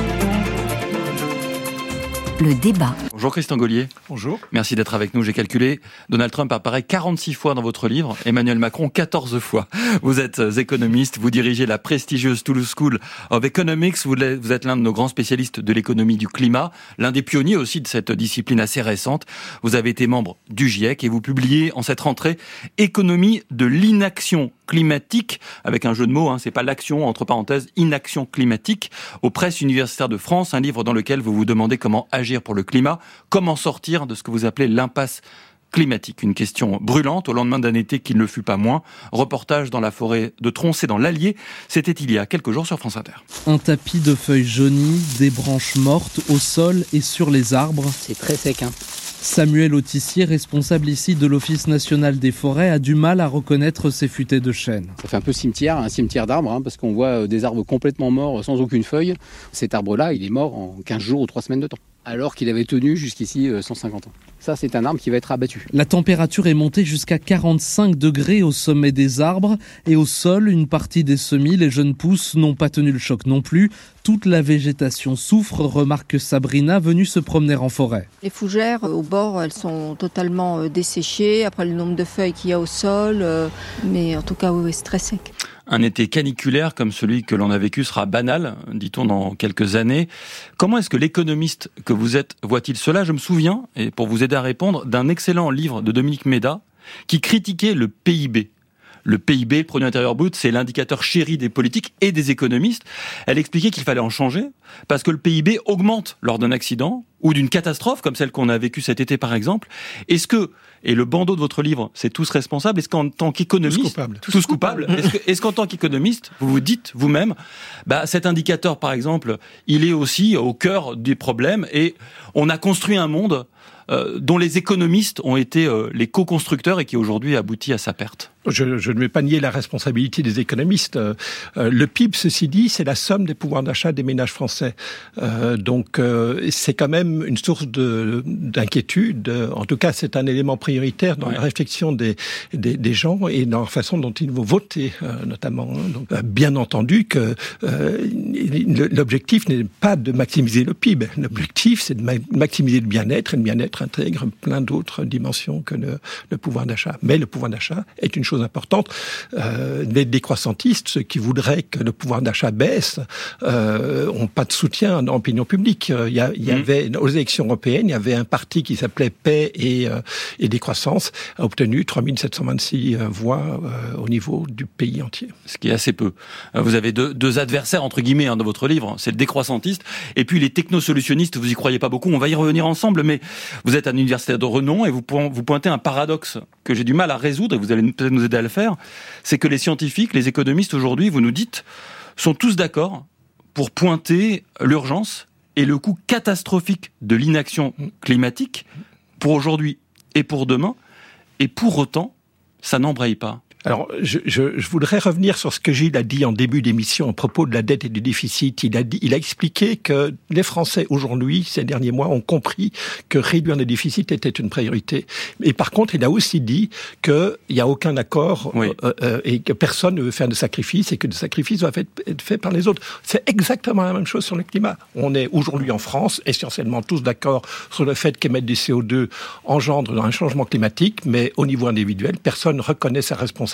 Le débat. Bonjour Christian Gaulier. Bonjour. Merci d'être avec nous. J'ai calculé, Donald Trump apparaît quarante-six fois dans votre livre, Emmanuel Macron quatorze fois. Vous êtes économiste, vous dirigez la prestigieuse Toulouse School of Economics, vous êtes l'un de nos grands spécialistes de l'économie du climat, l'un des pionniers aussi de cette discipline assez récente. Vous avez été membre du GIEC et vous publiez en cette rentrée Économie de l'inaction climatique, avec un jeu de mots, hein, c'est pas l'action, entre parenthèses, inaction climatique, aux presses universitaires de France, un livre dans lequel vous vous demandez comment agir pour le climat, comment sortir de ce que vous appelez l'impasse climatique. Une question brûlante au lendemain d'un été qui ne le fut pas moins. Reportage dans la forêt de Troncé dans l'Allier, c'était il y a quelques jours sur France Inter. Un tapis de feuilles jaunies, des branches mortes au sol et sur les arbres. C'est très sec, hein. Samuel Autissier, responsable ici de l'Office national des forêts, a du mal à reconnaître ces futaies de chêne. Ça fait un peu cimetière, un cimetière d'arbres, hein, parce qu'on voit des arbres complètement morts sans aucune feuille. Cet arbre-là, il est mort en quinze jours ou trois semaines de temps, alors qu'il avait tenu jusqu'ici cent cinquante ans. Ça, c'est un arbre qui va être abattu. La température est montée jusqu'à quarante-cinq degrés au sommet des arbres et au sol, une partie des semis, les jeunes pousses n'ont pas tenu le choc non plus. Toute la végétation souffre, remarque Sabrina, venue se promener en forêt. Les fougères, au bord, elles sont totalement desséchées, après le nombre de feuilles qu'il y a au sol, mais en tout cas, oui, c'est très sec. Un été caniculaire comme celui que l'on a vécu sera banal, dit-on, dans quelques années. Comment est-ce que l'économiste que vous êtes voit-il cela ? Je me souviens, et pour vous aider à répondre, d'un excellent livre de Dominique Méda qui critiquait le P I B. Le P I B, le produit intérieur brut, c'est l'indicateur chéri des politiques et des économistes. Elle expliquait qu'il fallait en changer parce que le P I B augmente lors d'un accident ou d'une catastrophe comme celle qu'on a vécue cet été par exemple. Est-ce que, et le bandeau de votre livre, c'est tous responsables, est-ce qu'en tant qu'économiste... Tous coupables. Tous, tous coupables. Est-ce, que, est-ce qu'en tant qu'économiste, vous vous dites vous-même, bah, cet indicateur par exemple, il est aussi au cœur des problèmes et on a construit un monde euh, dont les économistes ont été euh, les co-constructeurs et qui aujourd'hui aboutit à sa perte? Je, je ne vais pas nier la responsabilité des économistes. Euh, le P I B, ceci dit, c'est la somme des pouvoirs d'achat des ménages français. Euh, donc, euh, c'est quand même une source de, d'inquiétude. En tout cas, c'est un élément prioritaire dans ouais. la réflexion des, des, des gens et dans la façon dont ils vont voter, euh, notamment. Donc, euh, bien entendu que euh, l'objectif n'est pas de maximiser le P I B. L'objectif, c'est de ma- maximiser le bien-être, et le bien-être intègre plein d'autres dimensions que le, le pouvoir d'achat. Mais le pouvoir d'achat est une chose importante. Euh, les décroissantistes, ceux qui voudraient que le pouvoir d'achat baisse, euh, ont pas de soutien dans l'opinion publique. Il y, a, il y mmh. avait, aux élections européennes, il y avait un parti qui s'appelait Paix et, euh, et Décroissance, a obtenu trois mille sept cent vingt-six voix euh, au niveau du pays entier. Ce qui est assez peu. Vous avez deux, deux adversaires, entre guillemets, hein, dans votre livre. C'est le décroissantiste et puis les technosolutionnistes. Vous y croyez pas beaucoup. On va y revenir ensemble, mais vous êtes un universitaire de renom et vous, vous pointez un paradoxe que j'ai du mal à résoudre et vous allez peut-être nous aider à le faire. C'est que les scientifiques, les économistes aujourd'hui, vous nous dites, sont tous d'accord pour pointer l'urgence et le coût catastrophique de l'inaction climatique pour aujourd'hui et pour demain. Et pour autant, ça n'embraye pas. Alors, je, je, je voudrais revenir sur ce que Gilles a dit en début d'émission à propos de la dette et du déficit. Il a, dit, il a expliqué que les Français, aujourd'hui, ces derniers mois, ont compris que réduire les déficits était une priorité. Et par contre, il a aussi dit qu'il n'y a aucun accord oui. euh, euh, et que personne ne veut faire de sacrifices et que le sacrifice doit être fait par les autres. C'est exactement la même chose sur le climat. On est aujourd'hui en France essentiellement tous d'accord sur le fait qu'émettre du C O deux engendre un changement climatique, mais au niveau individuel, personne ne reconnaît sa responsabilité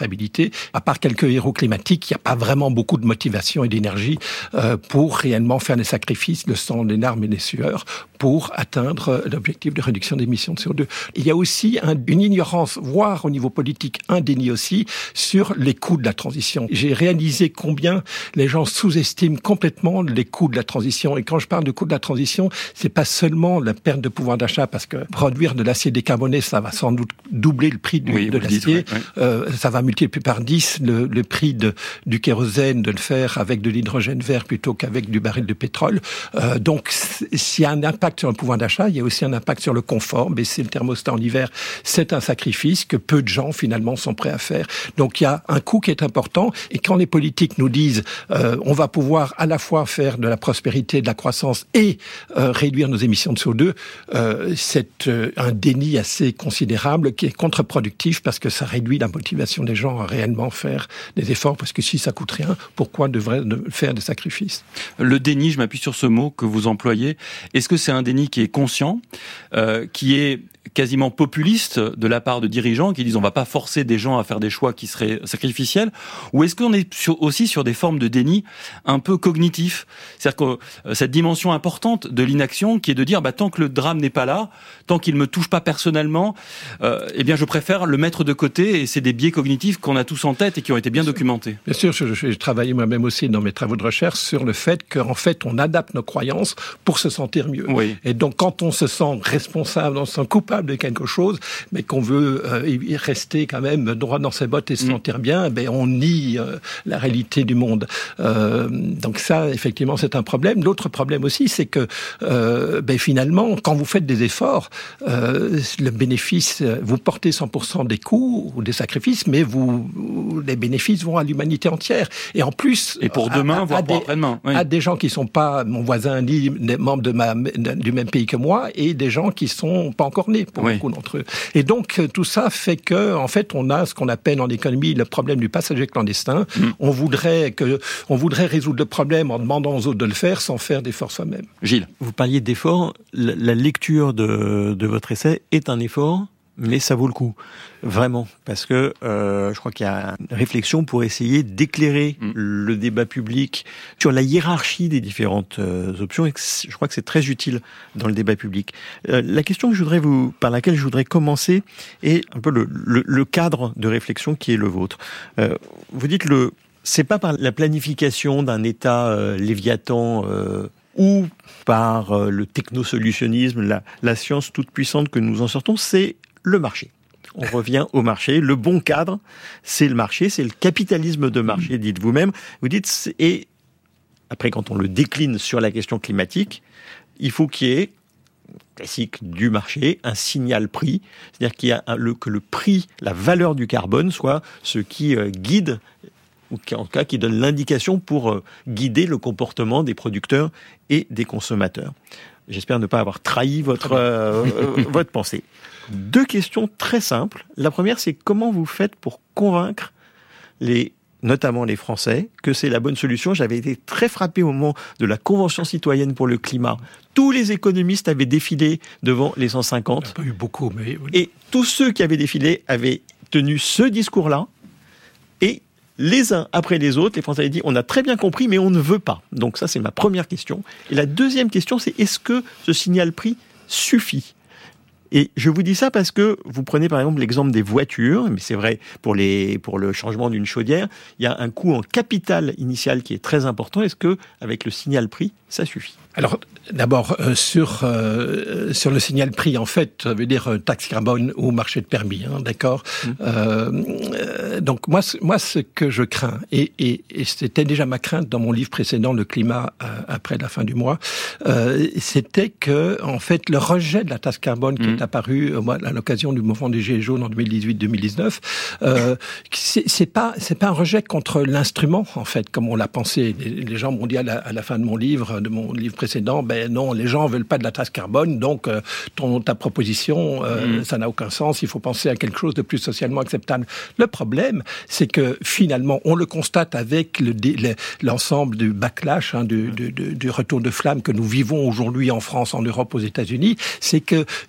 responsabilité. À part quelques héros climatiques, il n'y a pas vraiment beaucoup de motivation et d'énergie euh, pour réellement faire des sacrifices, le sang, les larmes et les sueurs, pour atteindre l'objectif de réduction d'émissions de C O deux. Il y a aussi un, une ignorance, voire au niveau politique, un déni aussi, sur les coûts de la transition. J'ai réalisé combien les gens sous-estiment complètement les coûts de la transition. Et quand je parle de coûts de la transition, c'est pas seulement la perte de pouvoir d'achat, parce que produire de l'acier décarboné, ça va sans doute doubler le prix du, oui, de l'acier. Dites, oui, oui. Euh, ça va multiplier par dix le, le prix de, du kérosène, de le faire avec de l'hydrogène vert plutôt qu'avec du baril de pétrole. Euh, donc, s'il y a un impact sur le pouvoir d'achat, il y a aussi un impact sur le confort. Baisser le thermostat en hiver, c'est un sacrifice que peu de gens, finalement, sont prêts à faire. Donc, il y a un coût qui est important. Et quand les politiques nous disent euh, on va pouvoir à la fois faire de la prospérité, de la croissance et euh, réduire nos émissions de C O deux, euh, c'est euh, un déni assez considérable qui est contre-productif parce que ça réduit la motivation des gens à réellement faire des efforts, parce que si ça coûte rien, pourquoi devrait faire des sacrifices? Le déni, je m'appuie sur ce mot que vous employez. Est-ce que c'est un déni qui est conscient, euh, qui est quasiment populiste de la part de dirigeants qui disent on va pas forcer des gens à faire des choix qui seraient sacrificiels, ou est-ce qu'on est sur, aussi sur des formes de déni un peu cognitifs, c'est-à-dire que euh, cette dimension importante de l'inaction qui est de dire bah, tant que le drame n'est pas là, tant qu'il me touche pas personnellement, euh, eh bien je préfère le mettre de côté, et c'est des biais cognitifs qu'on a tous en tête et qui ont été bien documentés. Bien sûr, je, je, j'ai travaillé moi-même aussi dans mes travaux de recherche sur le fait qu'en fait on adapte nos croyances pour se sentir mieux. Oui. Et donc quand on se sent responsable, on se sent coupable de quelque chose, mais qu'on veut euh, rester quand même droit dans ses bottes et se mmh. sentir bien, ben on nie euh, la réalité du monde. Euh, donc ça, effectivement, c'est un problème. L'autre problème aussi, c'est que euh, ben finalement, quand vous faites des efforts, euh, le bénéfice, vous portez cent pour cent des coûts ou des sacrifices, mais vous, les bénéfices vont à l'humanité entière. Et en plus, et pour demain, à, voire à pour des, après-demain, oui. à des gens qui sont pas mon voisin ni des membres de ma, du même pays que moi, et des gens qui sont pas encore nés pour oui. beaucoup d'entre eux. Et donc tout ça fait que, en fait, on a ce qu'on appelle en économie le problème du passager clandestin. Mmh. On voudrait que, on voudrait résoudre le problème en demandant aux autres de le faire sans faire d'efforts soi-même. Gilles, vous parliez d'efforts. La, la lecture de, de votre essai est un effort, mais ça vaut le coup, vraiment, parce que euh, je crois qu'il y a une réflexion pour essayer d'éclairer mmh. le débat public sur la hiérarchie des différentes euh, options, et je crois que c'est très utile dans le débat public. Euh, la question que je voudrais vous, par laquelle je voudrais commencer est un peu le, le, le cadre de réflexion qui est le vôtre. Euh, vous dites le, c'est pas par la planification d'un État euh, léviathan euh, ou par euh, le technosolutionnisme, la, la science toute puissante que nous en sortons, c'est le marché. On revient au marché. Le bon cadre, c'est le marché, c'est le capitalisme de marché, dites vous-même. Vous dites, et après, quand on le décline sur la question climatique, il faut qu'il y ait, classique du marché, un signal prix, c'est-à-dire qu'il y a un, le, que le prix, la valeur du carbone soit ce qui euh, guide, ou qui, en tout cas qui donne l'indication pour euh, guider le comportement des producteurs et des consommateurs. J'espère ne pas avoir trahi votre, euh, euh, votre pensée. Deux questions très simples. La première, c'est comment vous faites pour convaincre les, notamment les Français, que c'est la bonne solution. J'avais été très frappé au moment de la Convention citoyenne pour le climat. Tous les économistes avaient défilé devant les cent cinquante. Il n'y a pas eu beaucoup, mais... Et tous ceux qui avaient défilé avaient tenu ce discours-là. Et les uns après les autres, les Français avaient dit « on a très bien compris, mais on ne veut pas ». Donc ça, c'est ma première question. Et la deuxième question, c'est est-ce que ce signal prix suffit ? Et je vous dis ça parce que vous prenez par exemple l'exemple des voitures, mais c'est vrai pour les pour le changement d'une chaudière, il y a un coût en capital initial qui est très important. Est-ce que avec le signal prix, ça suffit ? Alors, d'abord, euh, sur euh, sur le signal prix, en fait, ça veut dire euh, taxe carbone ou marché de permis, hein, d'accord. Mmh. Euh, euh, donc moi, moi, ce que je crains, et, et, et c'était déjà ma crainte dans mon livre précédent, Le climat euh, après la fin du mois, euh, c'était que, en fait, le rejet de la taxe carbone qui mmh. est apparu euh, à l'occasion du mouvement des Gilets jaunes en deux mille dix-huit deux mille dix-neuf, euh, c'est, c'est pas c'est pas un rejet contre l'instrument, en fait, comme on l'a pensé. Les, les gens m'ont dit à la, à la fin de mon livre, de mon livre précédent, ben non, les gens veulent pas de la taxe carbone, donc euh, ton, ta proposition, euh, mmh. ça n'a aucun sens, il faut penser à quelque chose de plus socialement acceptable. Le problème, c'est que finalement, on le constate avec le, le, l'ensemble du backlash, hein, du, du, du, du retour de flamme que nous vivons aujourd'hui en France, en Europe, aux États-Unis, c'est que finalement,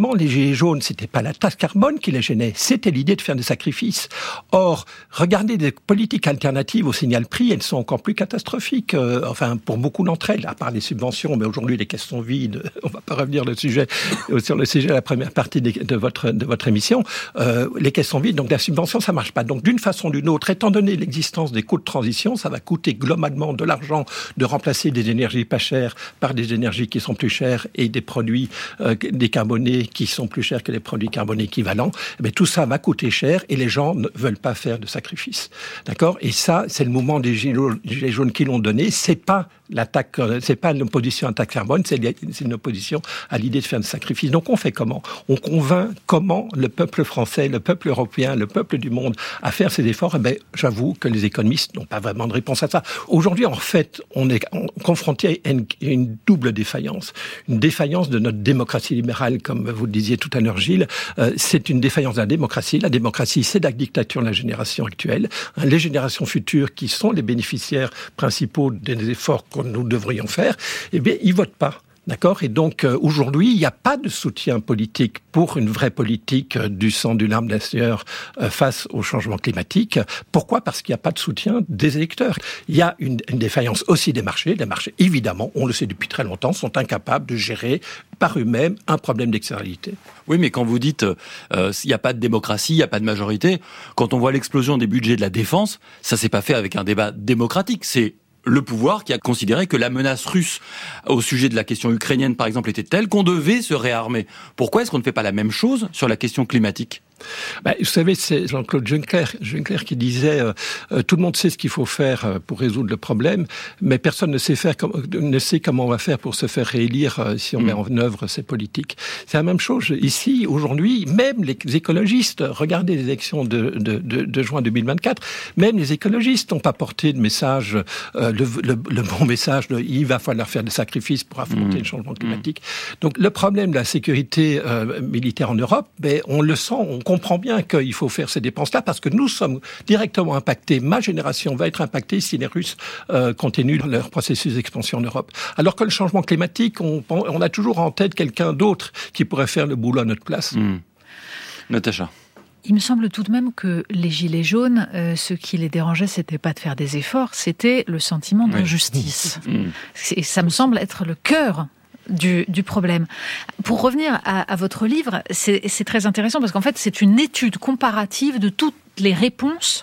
effectivement, les gilets jaunes, c'était pas la taxe carbone qui les gênait, c'était l'idée de faire des sacrifices. Or, regardez des politiques alternatives au signal prix, elles sont encore plus catastrophiques. Euh, enfin, pour beaucoup d'entre elles, à part les subventions, mais aujourd'hui les caisses sont vides. On va pas revenir le sujet, sur le sujet de la première partie de, de votre de votre émission. Euh, les caisses sont vides, donc la subvention ça marche pas. Donc d'une façon ou d'une autre, étant donné l'existence des coûts de transition, ça va coûter globalement de l'argent de remplacer des énergies pas chères par des énergies qui sont plus chères et des produits euh, décarbonés qui sont plus chers que les produits carbonés équivalents. Mais tout ça va coûter cher et les gens ne veulent pas faire de sacrifices. D'accord ? Et ça, c'est le mouvement des gilets jaunes qui l'ont donné. C'est pas l'attaque, c'est pas une opposition à l'attaque carbone, c'est une opposition à l'idée de faire des sacrifices. Donc on fait comment ? On convainc comment le peuple français, le peuple européen, le peuple du monde à faire ces efforts. Eh ben, j'avoue que les économistes n'ont pas vraiment de réponse à ça. Aujourd'hui, en fait, on est confronté à une, une double défaillance. Une défaillance de notre démocratie libérale, comme vous le disiez tout à l'heure, Gilles. Euh, c'est une défaillance de la démocratie. La démocratie, c'est la dictature de la génération actuelle. Hein, les générations futures, qui sont les bénéficiaires principaux des efforts que nous devrions faire, eh bien, ils votent pas. D'accord ? Et donc, euh, aujourd'hui, il n'y a pas de soutien politique pour une vraie politique euh, du sang, du larme, de la sueur euh, face au changement climatique. Pourquoi ? Parce qu'il n'y a pas de soutien des électeurs. Il y a une, une défaillance aussi des marchés. Les marchés, évidemment, on le sait depuis très longtemps, sont incapables de gérer par eux-mêmes un problème d'externalité. Oui, mais quand vous dites euh, il n'y a pas de démocratie, il n'y a pas de majorité, quand on voit l'explosion des budgets de la défense, ça s'est pas fait avec un débat démocratique. C'est le pouvoir qui a considéré que la menace russe au sujet de la question ukrainienne, par exemple, était telle qu'on devait se réarmer. Pourquoi est-ce qu'on ne fait pas la même chose sur la question climatique ? Ben, vous savez, c'est Jean-Claude Juncker, Juncker qui disait euh, euh, tout le monde sait ce qu'il faut faire euh, pour résoudre le problème, mais personne ne sait faire, com- ne sait comment on va faire pour se faire réélire euh, si on mmh. met en œuvre ces politiques. C'est la même chose ici, aujourd'hui, même les écologistes, regardez les élections de, de, de, de juin deux mille vingt-quatre, même les écologistes n'ont pas porté de message, euh, le, le, le bon message de il va falloir faire des sacrifices pour affronter mmh. le changement climatique. Mmh. Donc le problème de la sécurité euh, militaire en Europe, ben, on le sent, on comprend bien qu'il faut faire ces dépenses-là parce que nous sommes directement impactés. Ma génération va être impactée si les Russes euh, continuent leur processus d'expansion en Europe. Alors que le changement climatique, on, on a toujours en tête quelqu'un d'autre qui pourrait faire le boulot à notre place. Mmh. Natacha. Il me semble tout de même que les gilets jaunes, euh, ce qui les dérangeait, c'était pas de faire des efforts, c'était le sentiment d'injustice. Oui. Et ça me semble être le cœur Du, du problème. Pour revenir à, à votre livre, c'est, c'est très intéressant parce qu'en fait, c'est une étude comparative de toutes les réponses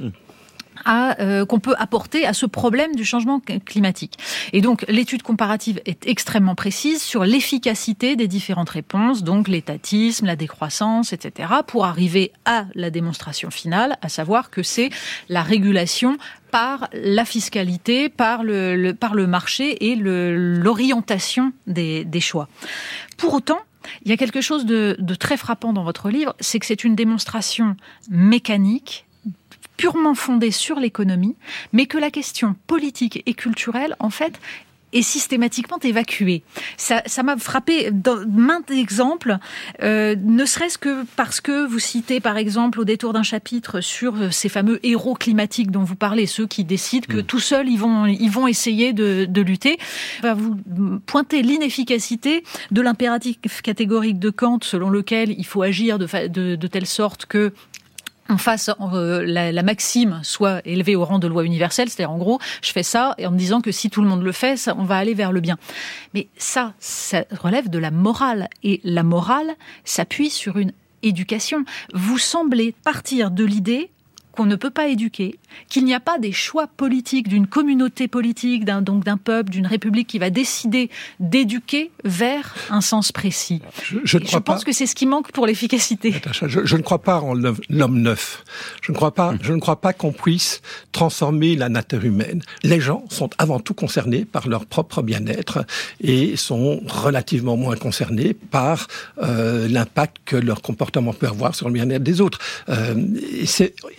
à, euh, qu'on peut apporter à ce problème du changement climatique. Et donc, l'étude comparative est extrêmement précise sur l'efficacité des différentes réponses, donc l'étatisme, la décroissance, et cetera, pour arriver à la démonstration finale, à savoir que c'est la régulation par la fiscalité, par le, le, par le marché et le, l'orientation des, des choix. Pour autant, il y a quelque chose de, de très frappant dans votre livre, c'est que c'est une démonstration mécanique, purement fondée sur l'économie, mais que la question politique et culturelle, en fait, est systématiquement évacuée. Ça, ça m'a frappé dans maintes exemples, euh, ne serait-ce que parce que vous citez, par exemple, au détour d'un chapitre sur ces fameux héros climatiques dont vous parlez, ceux qui décident que mmh. tout seuls, ils vont, ils vont essayer de, de lutter. Vous pointez l'inefficacité de l'impératif catégorique de Kant, selon lequel il faut agir de, de, de telle sorte que on fasse euh, la, la maxime soit élevée au rang de loi universelle, c'est-à-dire en gros, je fais ça et en me disant que si tout le monde le fait, ça, on va aller vers le bien. Mais ça, ça relève de la morale et la morale s'appuie sur une éducation. Vous semblez partir de l'idée qu'on ne peut pas éduquer, qu'il n'y a pas des choix politiques d'une communauté politique, d'un, donc d'un peuple, d'une république qui va décider d'éduquer vers un sens précis. Je, je, ne je crois pense pas. que c'est ce qui manque pour l'efficacité. Natacha, je, je ne crois pas en l'homme neuf. Je ne crois pas, je ne crois pas qu'on puisse transformer la nature humaine. Les gens sont avant tout concernés par leur propre bien-être et sont relativement moins concernés par euh, l'impact que leur comportement peut avoir sur le bien-être des autres. Euh, c'est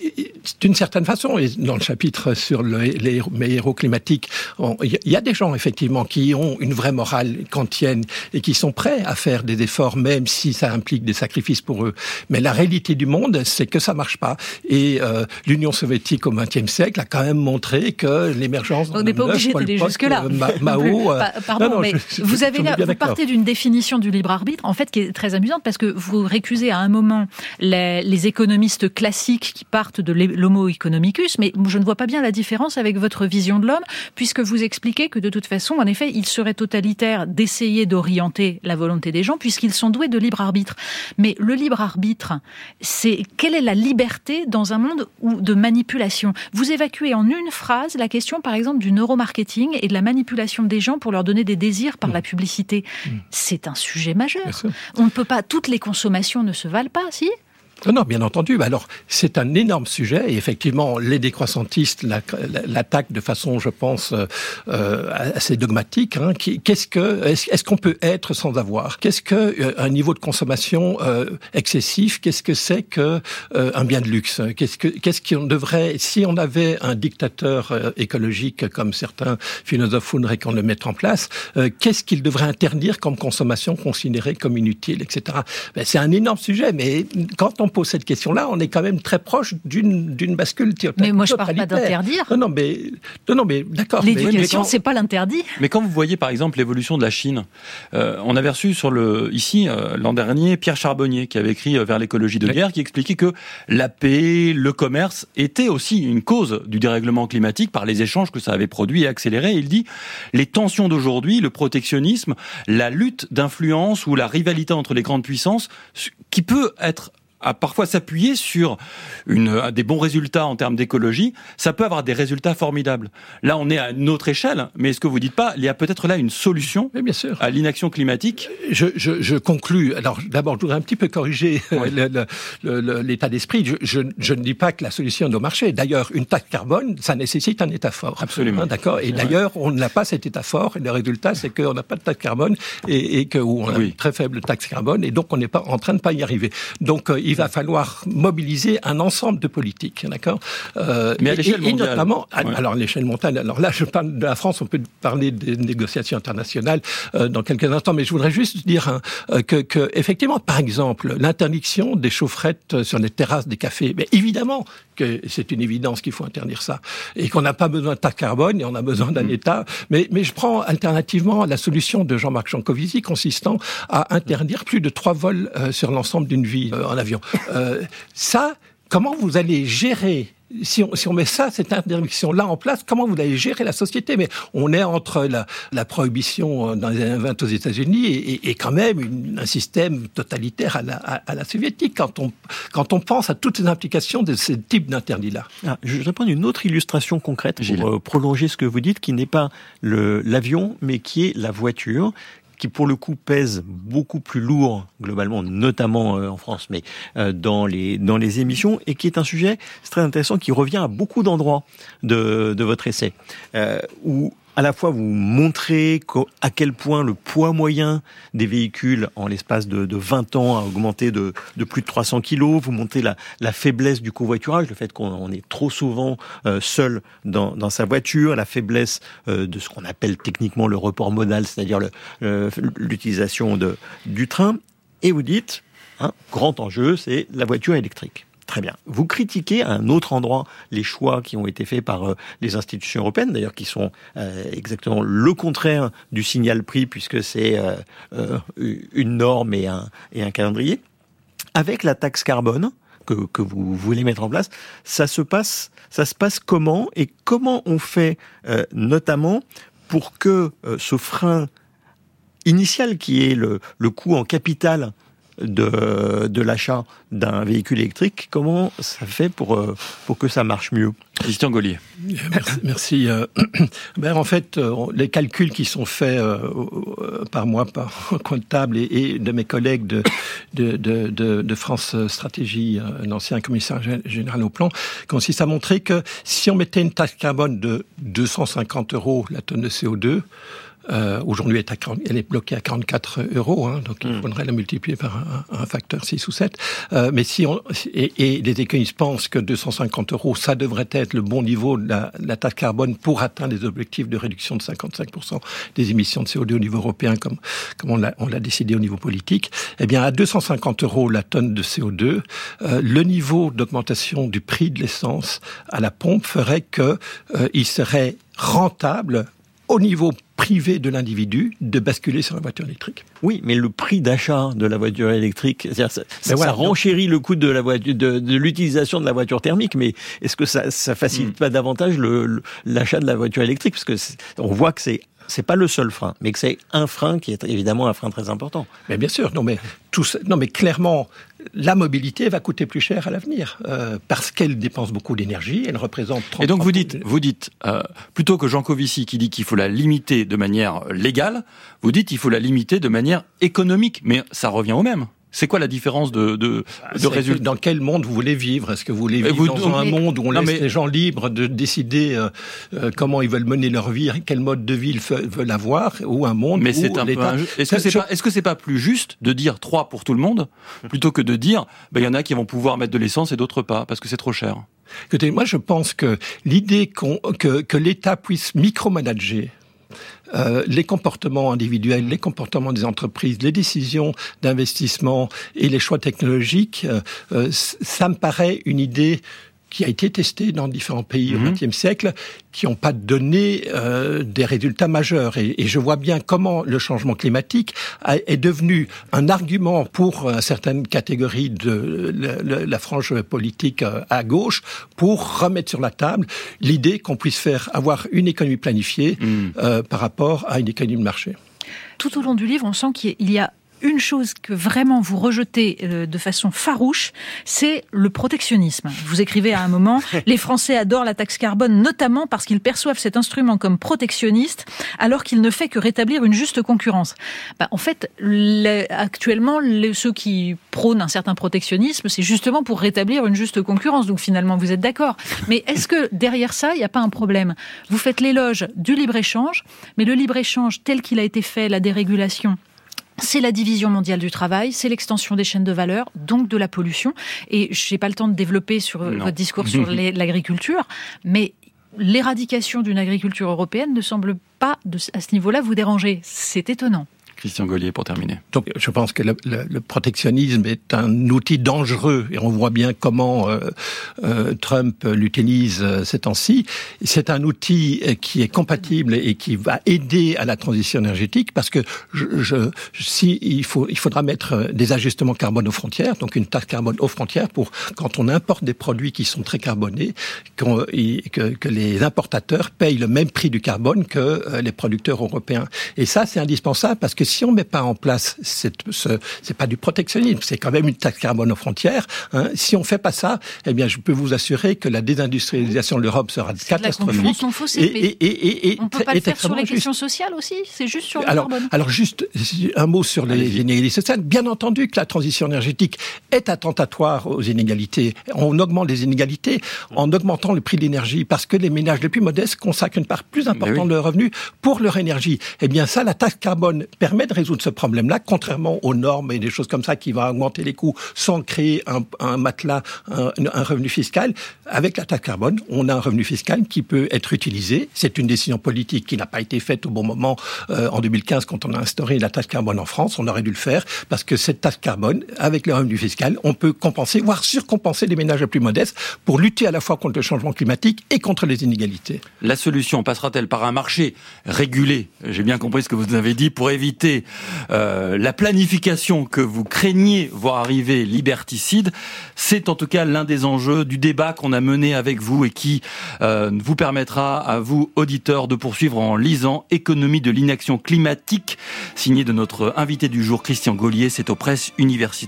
d'une certaine façon, et dans le chapitre sur le, les, les héros climatiques, il y a des gens effectivement qui ont une vraie morale kantienne et qui sont prêts à faire des efforts, même si ça implique des sacrifices pour eux. Mais la réalité du monde, c'est que ça marche pas. Et euh, l'Union soviétique au vingtième siècle a quand même montré que l'émergence... On n'est pas obligé d'aller jusque-là. Ma, Mao... Euh, Pardon, non, non, mais je, vous, avez je, là, je vous partez d'une définition du libre arbitre, en fait, qui est très amusante, parce que vous récusez à un moment les, les économistes classiques qui partent de l'homo economicus, mais je ne vois pas bien la différence avec votre vision de l'homme, puisque vous expliquez que de toute façon, en effet, il serait totalitaire d'essayer d'orienter la volonté des gens, puisqu'ils sont doués de libre arbitre. Mais le libre arbitre, c'est quelle est la liberté dans un monde où, de manipulation? Vous évacuez en une phrase la question, par exemple, du neuromarketing et de la manipulation des gens pour leur donner des désirs par mmh. la publicité. Mmh. C'est un sujet majeur. On ne peut pas, toutes les consommations ne se valent pas, si ? Non, non, bien entendu. Alors, c'est un énorme sujet et effectivement, les décroissantistes l'attaquent de façon, je pense, euh, assez dogmatique. Hein. Qu'est-ce que, est-ce qu'on peut être sans avoir? Qu'est-ce que euh, un niveau de consommation euh, excessif? Qu'est-ce que c'est que euh, un bien de luxe? Qu'est-ce que, qu'est-ce qu'on devrait, si on avait un dictateur euh, écologique comme certains philosophes voudraient qu'on le mette en place, euh, qu'est-ce qu'il devrait interdire comme consommation considérée comme inutile, et cetera. Ben, c'est un énorme sujet, mais quand on pose cette question-là, on est quand même très proche d'une, d'une bascule totalitaire. Mais moi, je ne parle pas d'interdire. Non, non, mais, non, non, mais d'accord. L'éducation, mais, mais c'est pas l'interdit. Mais quand vous voyez, par exemple, l'évolution de la Chine, euh, on avait reçu sur le, ici, euh, l'an dernier, Pierre Charbonnier, qui avait écrit euh, Vers l'écologie de guerre, qui expliquait que la paix, le commerce, étaient aussi une cause du dérèglement climatique par les échanges que ça avait produit et accéléré. Il dit, les tensions d'aujourd'hui, le protectionnisme, la lutte d'influence ou la rivalité entre les grandes puissances, qui peut être à parfois s'appuyer sur une, des bons résultats en termes d'écologie, ça peut avoir des résultats formidables. Là, on est à une autre échelle, mais est-ce que vous dites pas, il y a peut-être là une solution bien sûr. à l'inaction climatique? Je, je, je conclus. Alors, d'abord, je voudrais un petit peu corriger oui. le, le, le, l'état d'esprit. Je, je, je ne dis pas que la solution est au marché. D'ailleurs, une taxe carbone, ça nécessite un état fort. Absolument. Hein, d'accord. Et d'ailleurs, on n'a pas cet état fort. Et le résultat, c'est qu'on n'a pas de taxe carbone et, et qu'on a oui. une très faible taxe carbone. Et donc, on n'est pas en train de pas y arriver. Donc, euh, il va falloir mobiliser un ensemble de politiques, d'accord. Euh, Mais à l'échelle et, mondiale. Et notamment, ouais. alors à l'échelle mondiale. Alors là, je parle de la France. On peut parler des négociations internationales euh, dans quelques instants. Mais je voudrais juste dire hein, que, que, effectivement, par exemple, l'interdiction des chaufferettes sur les terrasses des cafés. Mais évidemment que c'est une évidence qu'il faut interdire ça et qu'on n'a pas besoin de taxe carbone et on a besoin d'un mmh. État. Mais, mais je prends alternativement la solution de Jean-Marc Jancovici consistant à interdire plus de trois vols euh, sur l'ensemble d'une vie euh, en avion. Euh, ça, comment vous allez gérer Si on, si on met ça, cette interdiction-là en place, comment vous allez gérer la société? Mais on est entre la, la prohibition dans les années vingt aux États-Unis et, et, et quand même une, un système totalitaire à la, à, à la soviétique quand on, quand on pense à toutes les implications de ce type d'interdit-là. Ah, je vais prendre une autre illustration concrète pour euh, prolonger ce que vous dites, qui n'est pas le, l'avion, mais qui est la voiture, qui pour le coup pèse beaucoup plus lourd globalement, notamment euh, en France, mais euh, dans les dans les émissions, et qui est un sujet c'est très intéressant qui revient à beaucoup d'endroits de de votre essai, euh, où à la fois vous montrez à quel point le poids moyen des véhicules en l'espace de, de vingt ans a augmenté de, de plus de trois cents kilos, vous montrez la, la faiblesse du covoiturage, le fait qu'on on est trop souvent euh, seul dans, dans sa voiture, la faiblesse euh, de ce qu'on appelle techniquement le report modal, c'est-à-dire le, euh, l'utilisation de, du train, et vous dites, hein, grand enjeu, c'est la voiture électrique. Très bien. Vous critiquez à un autre endroit les choix qui ont été faits par euh, les institutions européennes, d'ailleurs qui sont euh, exactement le contraire du signal prix, puisque c'est euh, euh, une norme et un, et un calendrier. Avec la taxe carbone que, que vous voulez mettre en place, ça se passe, ça se passe comment? Et comment on fait euh, notamment pour que euh, ce frein initial qui est le, le coût en capital de, de l'achat d'un véhicule électrique, comment ça fait pour, pour que ça marche mieux? Christian Gaulier. Merci. merci. Ben, en fait, les calculs qui sont faits par moi, par comptable et, et de mes collègues de, de, de, de, de France Stratégie, l'ancien commissaire général au plan, consistent à montrer que si on mettait une taxe carbone de deux cent cinquante euros la tonne de C O deux, Euh, aujourd'hui, elle est, à quarante, elle est bloquée à quarante-quatre euros, hein, donc il faudrait la multiplier par un, un facteur six ou sept. Euh, mais si on, et, et les économistes pensent que deux cent cinquante euros, ça devrait être le bon niveau de la, de la taxe carbone pour atteindre les objectifs de réduction de cinquante-cinq pour cent des émissions de C O deux au niveau européen, comme, comme on, l'a, on l'a décidé au niveau politique. Eh bien, à deux cent cinquante euros la tonne de C O deux, euh, le niveau d'augmentation du prix de l'essence à la pompe ferait que euh, il serait rentable au niveau privé de l'individu de basculer sur la voiture électrique. Oui, mais le prix d'achat de la voiture électrique, c'est-à-dire ça, ça, voilà, ça renchérit le coût de la voiture, de, de l'utilisation de la voiture thermique, mais est-ce que ça, ça facilite mmh. pas davantage le, le, l'achat de la voiture électrique? Parce que on voit que c'est c'est pas le seul frein, mais que c'est un frein qui est évidemment un frein très important. Mais bien sûr, non mais tout ça, non mais clairement, la mobilité va coûter plus cher à l'avenir euh, parce qu'elle dépense beaucoup d'énergie, elle représente trente. Et donc vous dites, vous dites euh, plutôt que Jean Covici qui dit qu'il faut la limiter de manière légale, vous dites qu'il faut la limiter de manière économique, mais ça revient au même. C'est quoi la différence de, de, de résultat? Dans quel monde vous voulez vivre? Est-ce que vous voulez vivre vous, dans mais, un monde où on non, laisse mais, les gens libres de décider euh, euh, comment ils veulent mener leur vie, quel mode de vie ils veulent avoir, ou un monde mais où c'est un l'État... peu injuste. Est-ce que c'est je... pas, est-ce que c'est pas plus juste de dire trois pour tout le monde, plutôt que de dire, ben, il y en a qui vont pouvoir mettre de l'essence et d'autres pas, parce que c'est trop cher? Écoutez, moi je pense que l'idée qu'on, que, que l'État puisse micromanager Euh, les comportements individuels, les comportements des entreprises, les décisions d'investissement et les choix technologiques, euh, euh, ça me paraît une idée qui a été testée dans différents pays mmh. au vingtième siècle, qui n'ont pas donné euh, des résultats majeurs. Et, et je vois bien comment le changement climatique a, est devenu un argument pour euh, certaines catégories de la, la, la frange politique euh, à gauche pour remettre sur la table l'idée qu'on puisse faire avoir une économie planifiée mmh. euh, par rapport à une économie de marché. Tout au long du livre, on sent qu'il y a une chose que vraiment vous rejetez euh, de façon farouche, c'est le protectionnisme. Vous écrivez à un moment, les Français adorent la taxe carbone, notamment parce qu'ils perçoivent cet instrument comme protectionniste, alors qu'il ne fait que rétablir une juste concurrence. Bah, en fait, les, actuellement, les, ceux qui prônent un certain protectionnisme, c'est justement pour rétablir une juste concurrence. Donc finalement, vous êtes d'accord. Mais est-ce que derrière ça, il n'y a pas un problème? Vous faites l'éloge du libre-échange, mais le libre-échange tel qu'il a été fait, la dérégulation, c'est la division mondiale du travail, c'est l'extension des chaînes de valeur, donc de la pollution. Et je n'ai pas le temps de développer sur non. votre discours sur les, l'agriculture, mais l'éradication d'une agriculture européenne ne semble pas, de, à ce niveau-là, vous déranger. C'est étonnant. Christian Gaulier, pour terminer. Donc, je pense que le, le, le protectionnisme est un outil dangereux et on voit bien comment euh, euh, Trump l'utilise euh, ces temps-ci. C'est un outil qui est compatible et qui va aider à la transition énergétique parce que je, je, si il faut, il faudra mettre des ajustements carbone aux frontières, donc une taxe carbone aux frontières pour quand on importe des produits qui sont très carbonés, qu'on, et, que, que les importateurs payent le même prix du carbone que euh, les producteurs européens. Et ça, c'est indispensable parce que si on ne met pas en place, cette, ce, c'est pas du protectionnisme, c'est quand même une taxe carbone aux frontières. Hein. Si on ne fait pas ça, eh bien, je peux vous assurer que la désindustrialisation de l'Europe sera c'est catastrophique. De la faussée, et, et, et, et, on ne peut pas le faire sur les juste. questions sociales aussi, c'est juste sur le alors, carbone. Alors juste un mot sur les Allez-y. inégalités sociales. Bien entendu que la transition énergétique est attentatoire aux inégalités. On augmente les inégalités en augmentant le prix de l'énergie parce que les ménages les plus modestes consacrent une part plus importante oui. de leurs revenus pour leur énergie. Eh bien ça, la taxe carbone permet de résoudre ce problème-là, contrairement aux normes et des choses comme ça qui vont augmenter les coûts sans créer un, un matelas, un, un revenu fiscal. Avec la taxe carbone, on a un revenu fiscal qui peut être utilisé. C'est une décision politique qui n'a pas été faite au bon moment euh, en deux mille quinze quand on a instauré la taxe carbone en France. On aurait dû le faire parce que cette taxe carbone, avec le revenu fiscal, on peut compenser, voire surcompenser les ménages les plus modestes pour lutter à la fois contre le changement climatique et contre les inégalités. La solution passera-t-elle par un marché régulé? J'ai bien compris ce que vous avez dit, pour éviter euh, la planification que vous craignez voir arriver liberticide. C'est en tout cas l'un des enjeux du débat qu'on a mené avec vous et qui euh, vous permettra à vous, auditeurs, de poursuivre en lisant Économie de l'inaction climatique, signé de notre invité du jour, Christian Gaulier. C'est aux presses universitaires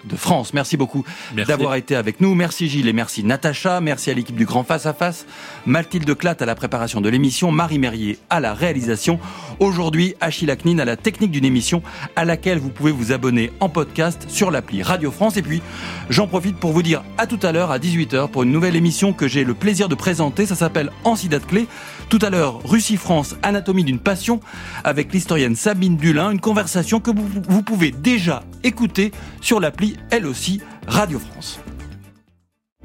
de France. Merci beaucoup merci. d'avoir été avec nous. Merci Gilles et merci Natacha. Merci à l'équipe du Grand Face à Face. Mathilde Clatte à la préparation de l'émission. Marie Merrier à la réalisation. Aujourd'hui, Achille Aknin à la technique d'une émission à laquelle vous pouvez vous abonner en podcast sur l'appli Radio France. Et puis, j'en profite pour vous dire à tout à l'heure à dix-huit heures pour une nouvelle émission que j'ai le plaisir de présenter. Ça s'appelle En Cydate Clé. Tout à l'heure, Russie-France, anatomie d'une passion avec l'historienne Sabine Dulin. Une conversation que vous, vous pouvez déjà écouter sur l'appli, elle aussi, Radio France.